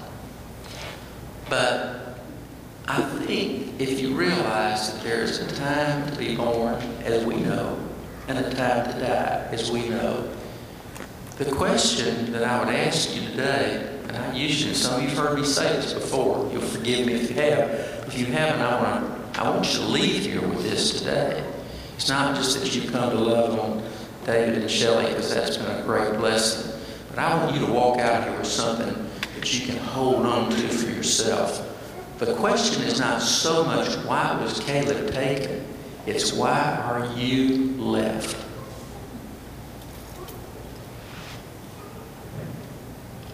[SPEAKER 1] But I think if you realize that there is a time to be born, as we know, and a time to die, as we know, the question that I would ask you today, and I usually, some of you have heard me say this before, you'll forgive me if you have. If you haven't, I want you to leave here with this today. It's not just that you come to love on David and Shelley, because that's been a great blessing, but I want you to walk out here with something that you can hold on to for yourself. The question is not so much why was Caleb taken, it's why are you left?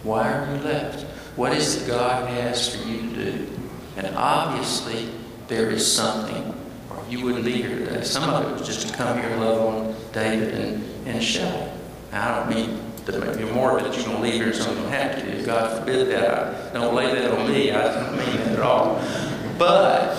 [SPEAKER 1] Why are you left? What is it God has for you to do? And obviously, there is something, or you wouldn't be here today. Some of it was just to come here and love on David and Shelley. I don't mean to make you more that you're going to leave here and something have to do. God forbid that. Don't lay that on me. I don't mean that at all. But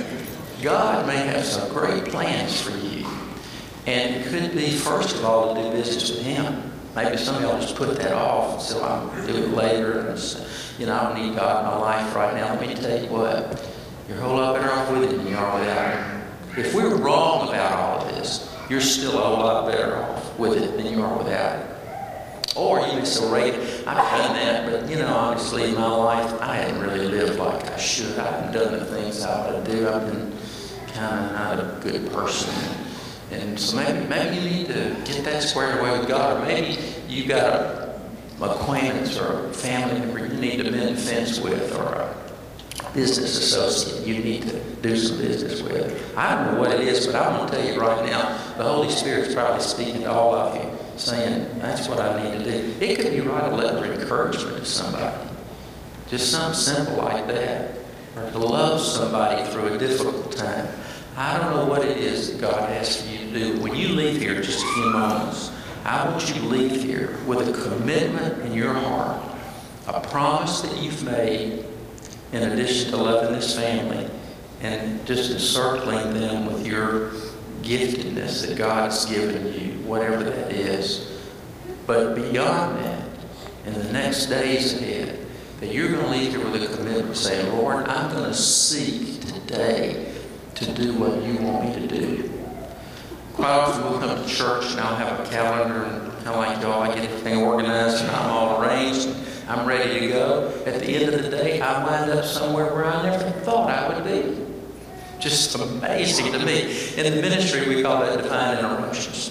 [SPEAKER 1] God may have some great plans for you. And it could be, first of all, to do business with Him. Maybe some of y'all just put that off and say, well, I'll do it later. And I don't need God in my life right now. Let me tell you what. You're a whole lot better off with it than you are without Him. If we're wrong about all of this, you're still a whole lot better off with it than you are without it. Or you may say, Ray, I've done that, but honestly in my life, I haven't really lived like I should. I haven't done the things I ought to do. I've been kind of not a good person. And so maybe you need to get that squared away with God. Or maybe you've got an acquaintance or a family member you need to mend the fence with, or a business associate you need to do some business with. I don't know what it is, but I'm going to tell you right now, the Holy Spirit's probably speaking to all of you, saying, that's what I need to do. It could be write a letter of encouragement to somebody. Just something simple like that. Or to love somebody through a difficult time. I don't know what it is that God has for you to do. When you leave here in just a few moments, I want you to leave here with a commitment in your heart, a promise that you've made, in addition to loving this family and just encircling them with your giftedness that God's given you, whatever that is. But beyond that, in the next days ahead, that you're going to leave here with a commitment saying, Lord, I'm going to seek today to do what you want me to do. Quite often we'll come to church and I'll have a calendar and kind of like y'all, I get everything organized and I'm all arranged and I'm ready to go. At the end of the day, I wind up somewhere where I never thought I would be. Just amazing to me. In the ministry, we call that divine interruptions,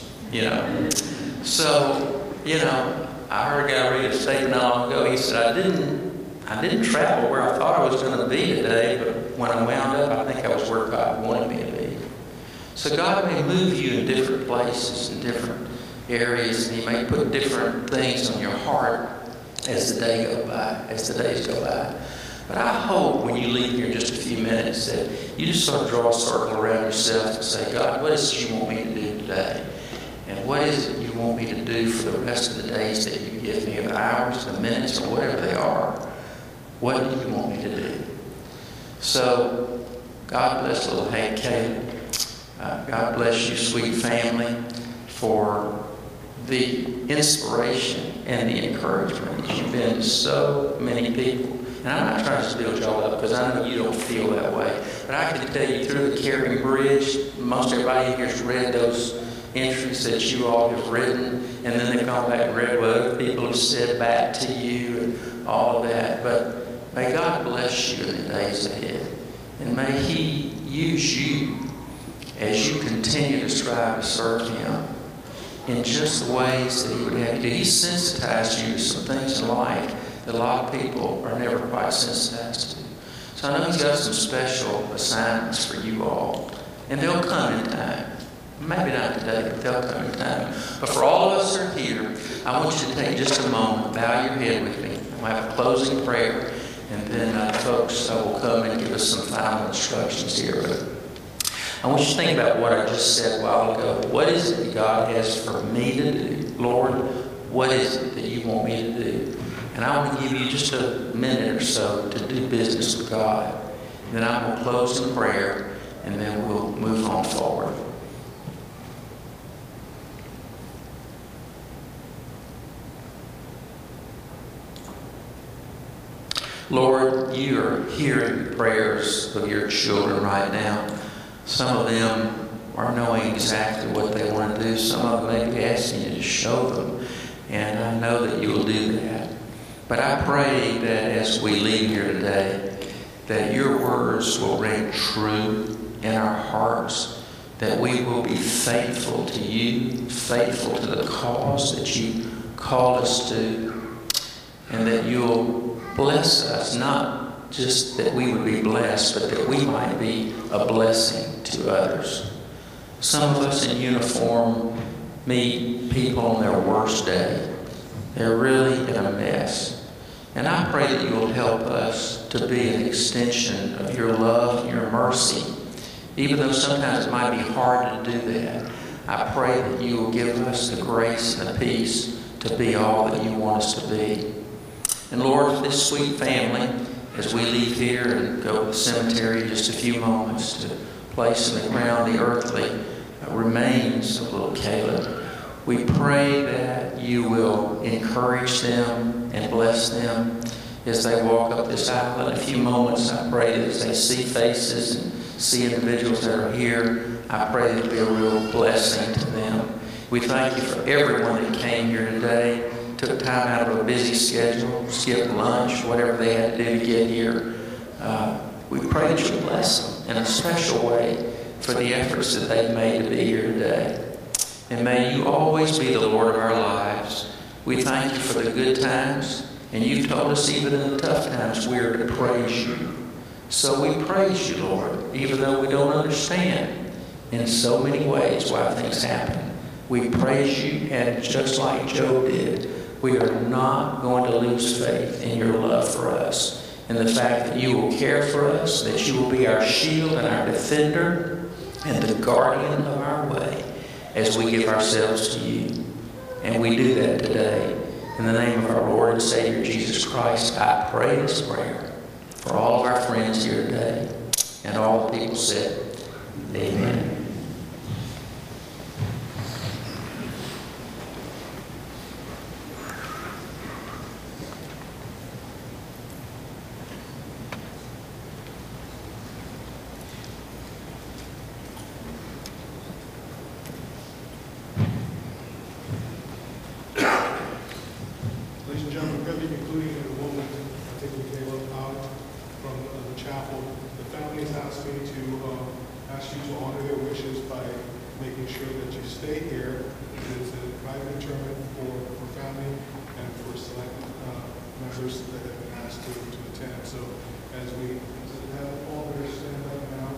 [SPEAKER 1] So, I heard a guy read a statement not long ago. He said, I didn't travel where I thought I was going to be today, but when I wound up, I think I was where God wanted me to be. So God may move you in different places, in different areas, and He may put different things on your heart as the days go by. But I hope when you leave here in just a few minutes that you just sort of draw a circle around yourself and say, God, what is it you want me to do today? And what is it you want me to do for the rest of the days that you give me, the hours, the minutes, or whatever they are? What do you want me to do? So, God bless little Hank Caleb. God bless you, sweet family, for the inspiration and the encouragement that you've been to so many people. And I'm not trying to build y'all up because I know you don't feel that way. But I can tell you through the Caring Bridge, most everybody here has read those entries that you all have written, and then they've gone back and read what other people have said back to you and all of that. But may God bless you in the days ahead. And may He use you as you continue to strive to serve Him in just the ways that He would have you do. He sensitized you to some things in life that a lot of people are never quite sensitized to. So I know He's got some special assignments for you all. And they'll come in time. Maybe not today, but they'll come in time. But for all of us who are here, I want you to take just a moment, bow your head with me. We'll have a closing prayer. And then folks will come and give us some final instructions here. But I want you to think about what I just said a while ago. What is it that God has for me to do? Lord, what is it that you want me to do? And I want to give you just a minute or so to do business with God. And then I'm going to close in prayer, and then we'll move on forward. Lord, you are hearing the prayers of your children right now. Some of them are knowing exactly what they want to do. Some of them may be asking you to show them. And I know that you will do that. But I pray that as we leave here today, that your words will ring true in our hearts, that we will be faithful to you, faithful to the cause that you called us to, and that you'll bless us, not just that we would be blessed, but that we might be a blessing to others. Some of us in uniform meet people on their worst day. They're really in a mess. And I pray that you will help us to be an extension of your love and your mercy. Even though sometimes it might be hard to do that, I pray that you will give us the grace and the peace to be all that you want us to be. And Lord, for this sweet family, as we leave here and go to the cemetery in just a few moments to place in the ground the earthly remains of little Caleb, we pray that you will encourage them and bless them as they walk up this aisle. In a few moments, I pray that as they see faces and see individuals that are here, I pray that it'll be a real blessing to them. We thank you for everyone that came here today, took time out of a busy schedule, skipped lunch, whatever they had to do to get here. We pray that you bless them in a special way for the efforts that they've made to be here today. And may you always be the Lord of our lives. We thank you for the good times, and you've told us even in the tough times we are to praise you. So we praise you, Lord, even though we don't understand in so many ways why things happen. We praise you, and just like Job did, we are not going to lose faith in your love for us, and the fact that you will care for us, that you will be our shield and our defender and the guardian of our way as we give ourselves to you. And we do that today. In the name of our Lord and Savior Jesus Christ, I pray this prayer for all of our friends here today. And all the people said, amen.
[SPEAKER 6] Ladies and gentlemen, we're going to be concluding in a moment, taking Caleb out from the chapel. The family has asked me to ask you to honor their wishes by making sure that you stay here. It is a private interment for family and for select members that have been asked to attend. So as we have all their stand up now,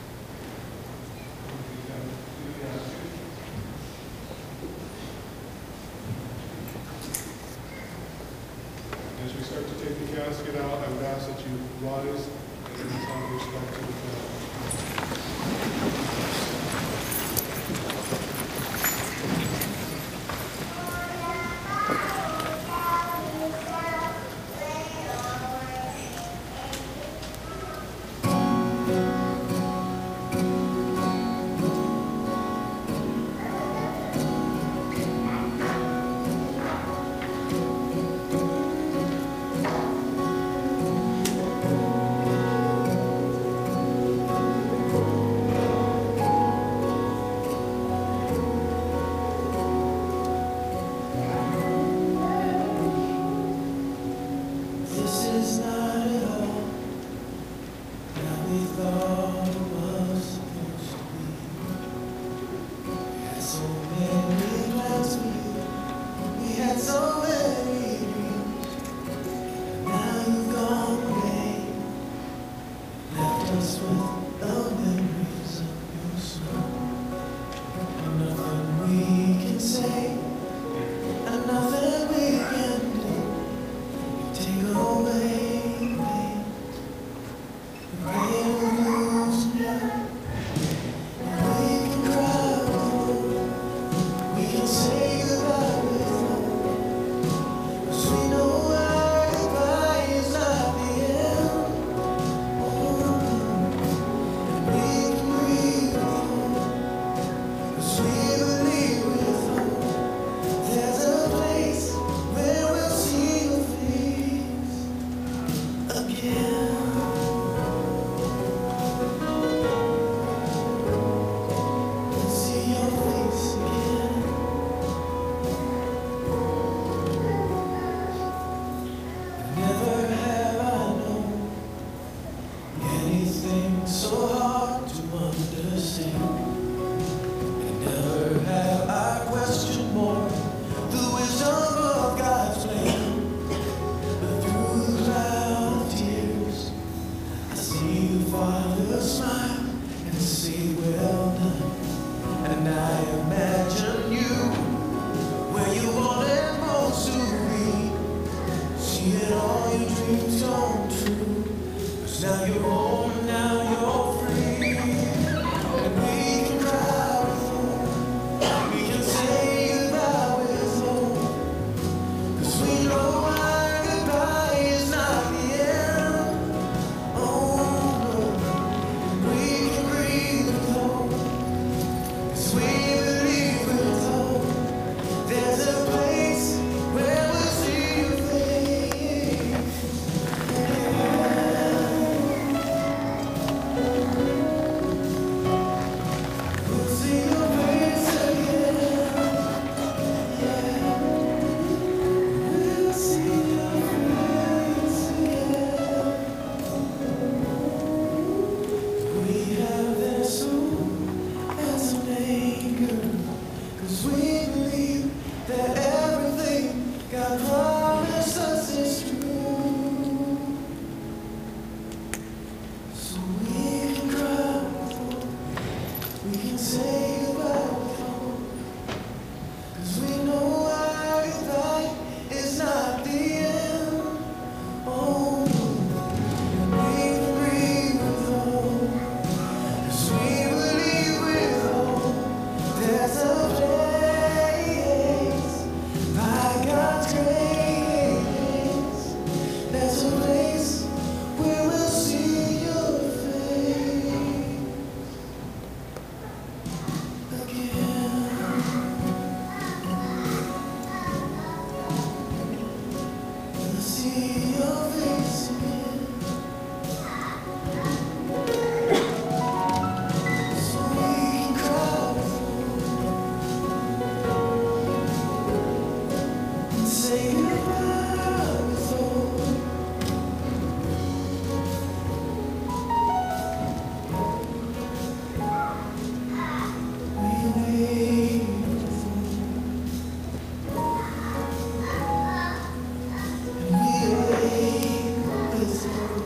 [SPEAKER 6] as we start to take the casket out, I would ask that you rise and honor respect to the family.
[SPEAKER 5] you're home, now you're free. And we can cry with hope. We can say goodbye with hope. 'Cause we know our goodbye is not the end. Oh no. We can breathe with hope. 'Cause we believe with hope. There's a place where we'll see your face. We'll see your face again. We'll see your face again. We have this hope as an anchor. 'Cause we believe that everything God promised us is true. So we can cry with hope. We can say goodbye with hope. 'Cause we know our goodbye is not the end. Oh, and we can breathe with hope. 'Cause we believe with hope. There's a place by God's grace. There's a place where we'll see your face again. We'll see your face again. So we can cry with hope and say goodbye with hope. We wait with hope. And we wait with hope.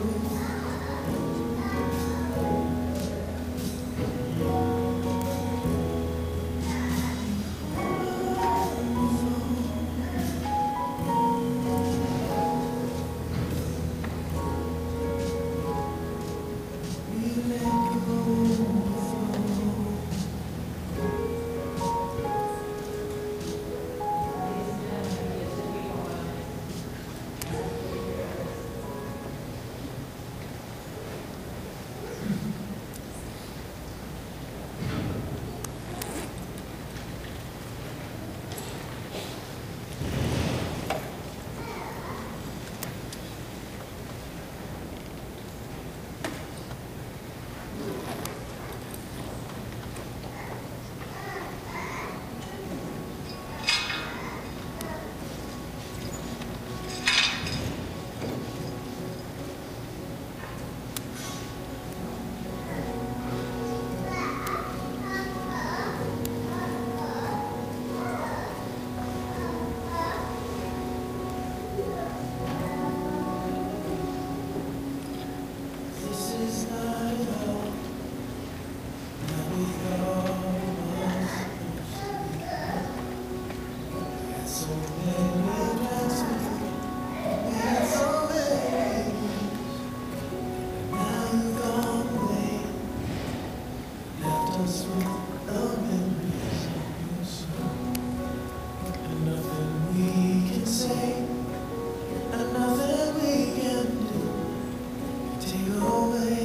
[SPEAKER 5] We let go with hope. This is not at all what we thought was. We had so many plans with you. We had so many. Now you've gone away. Left us with the memories of your soul. And nothing we can say, and nothing we can do. Take away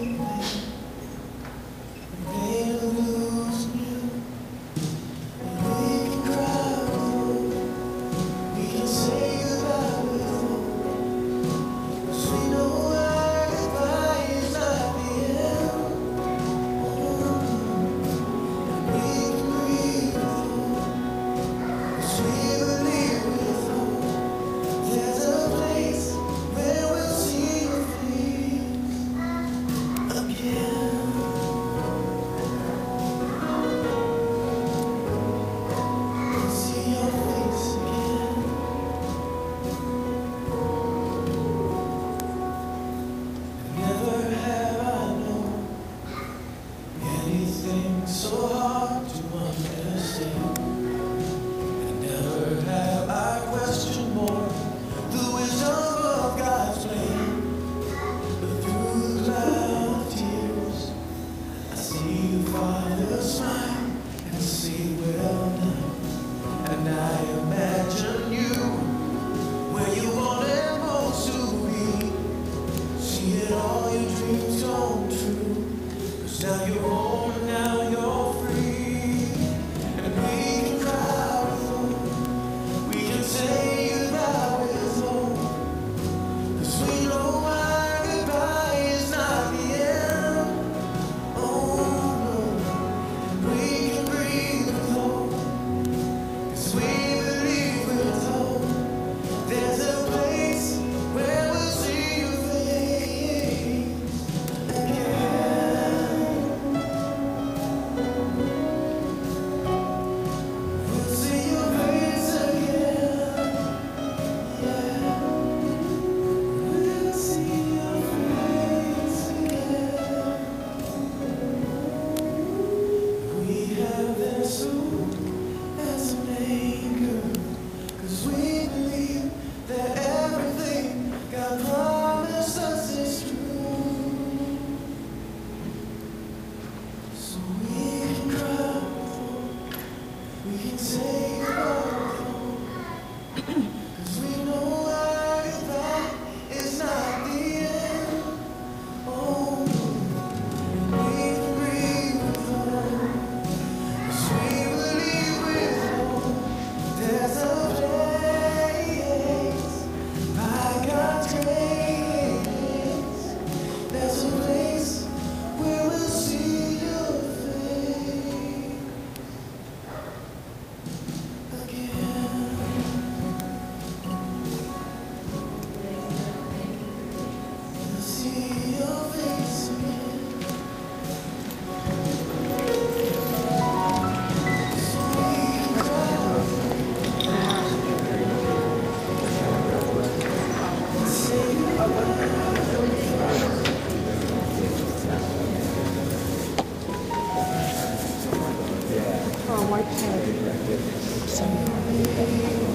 [SPEAKER 5] the pain of losing you. And we can cry with hope. you're home and now you're free. And we can cry with hope. We can say goodbye with hope. 'Cause we know our goodbye is not the end. Oh no, we can breathe with hope. 'Cause we believe with hope. There's a place where we'll see your face again. We'll see your face again. Yeah. We'll see your face again. We have this hope as an anchor. 'Cause we believe that everything God promised us is true. So we can cry, we can say goodbye, 'cause we know our goodbye is not the end. Oh, we can breathe with hope, 'cause we believe with hope. There's a place by God's grace. There's a place where we'll see your face again. We'll see your face again. So we can cry.
[SPEAKER 7] Oh, white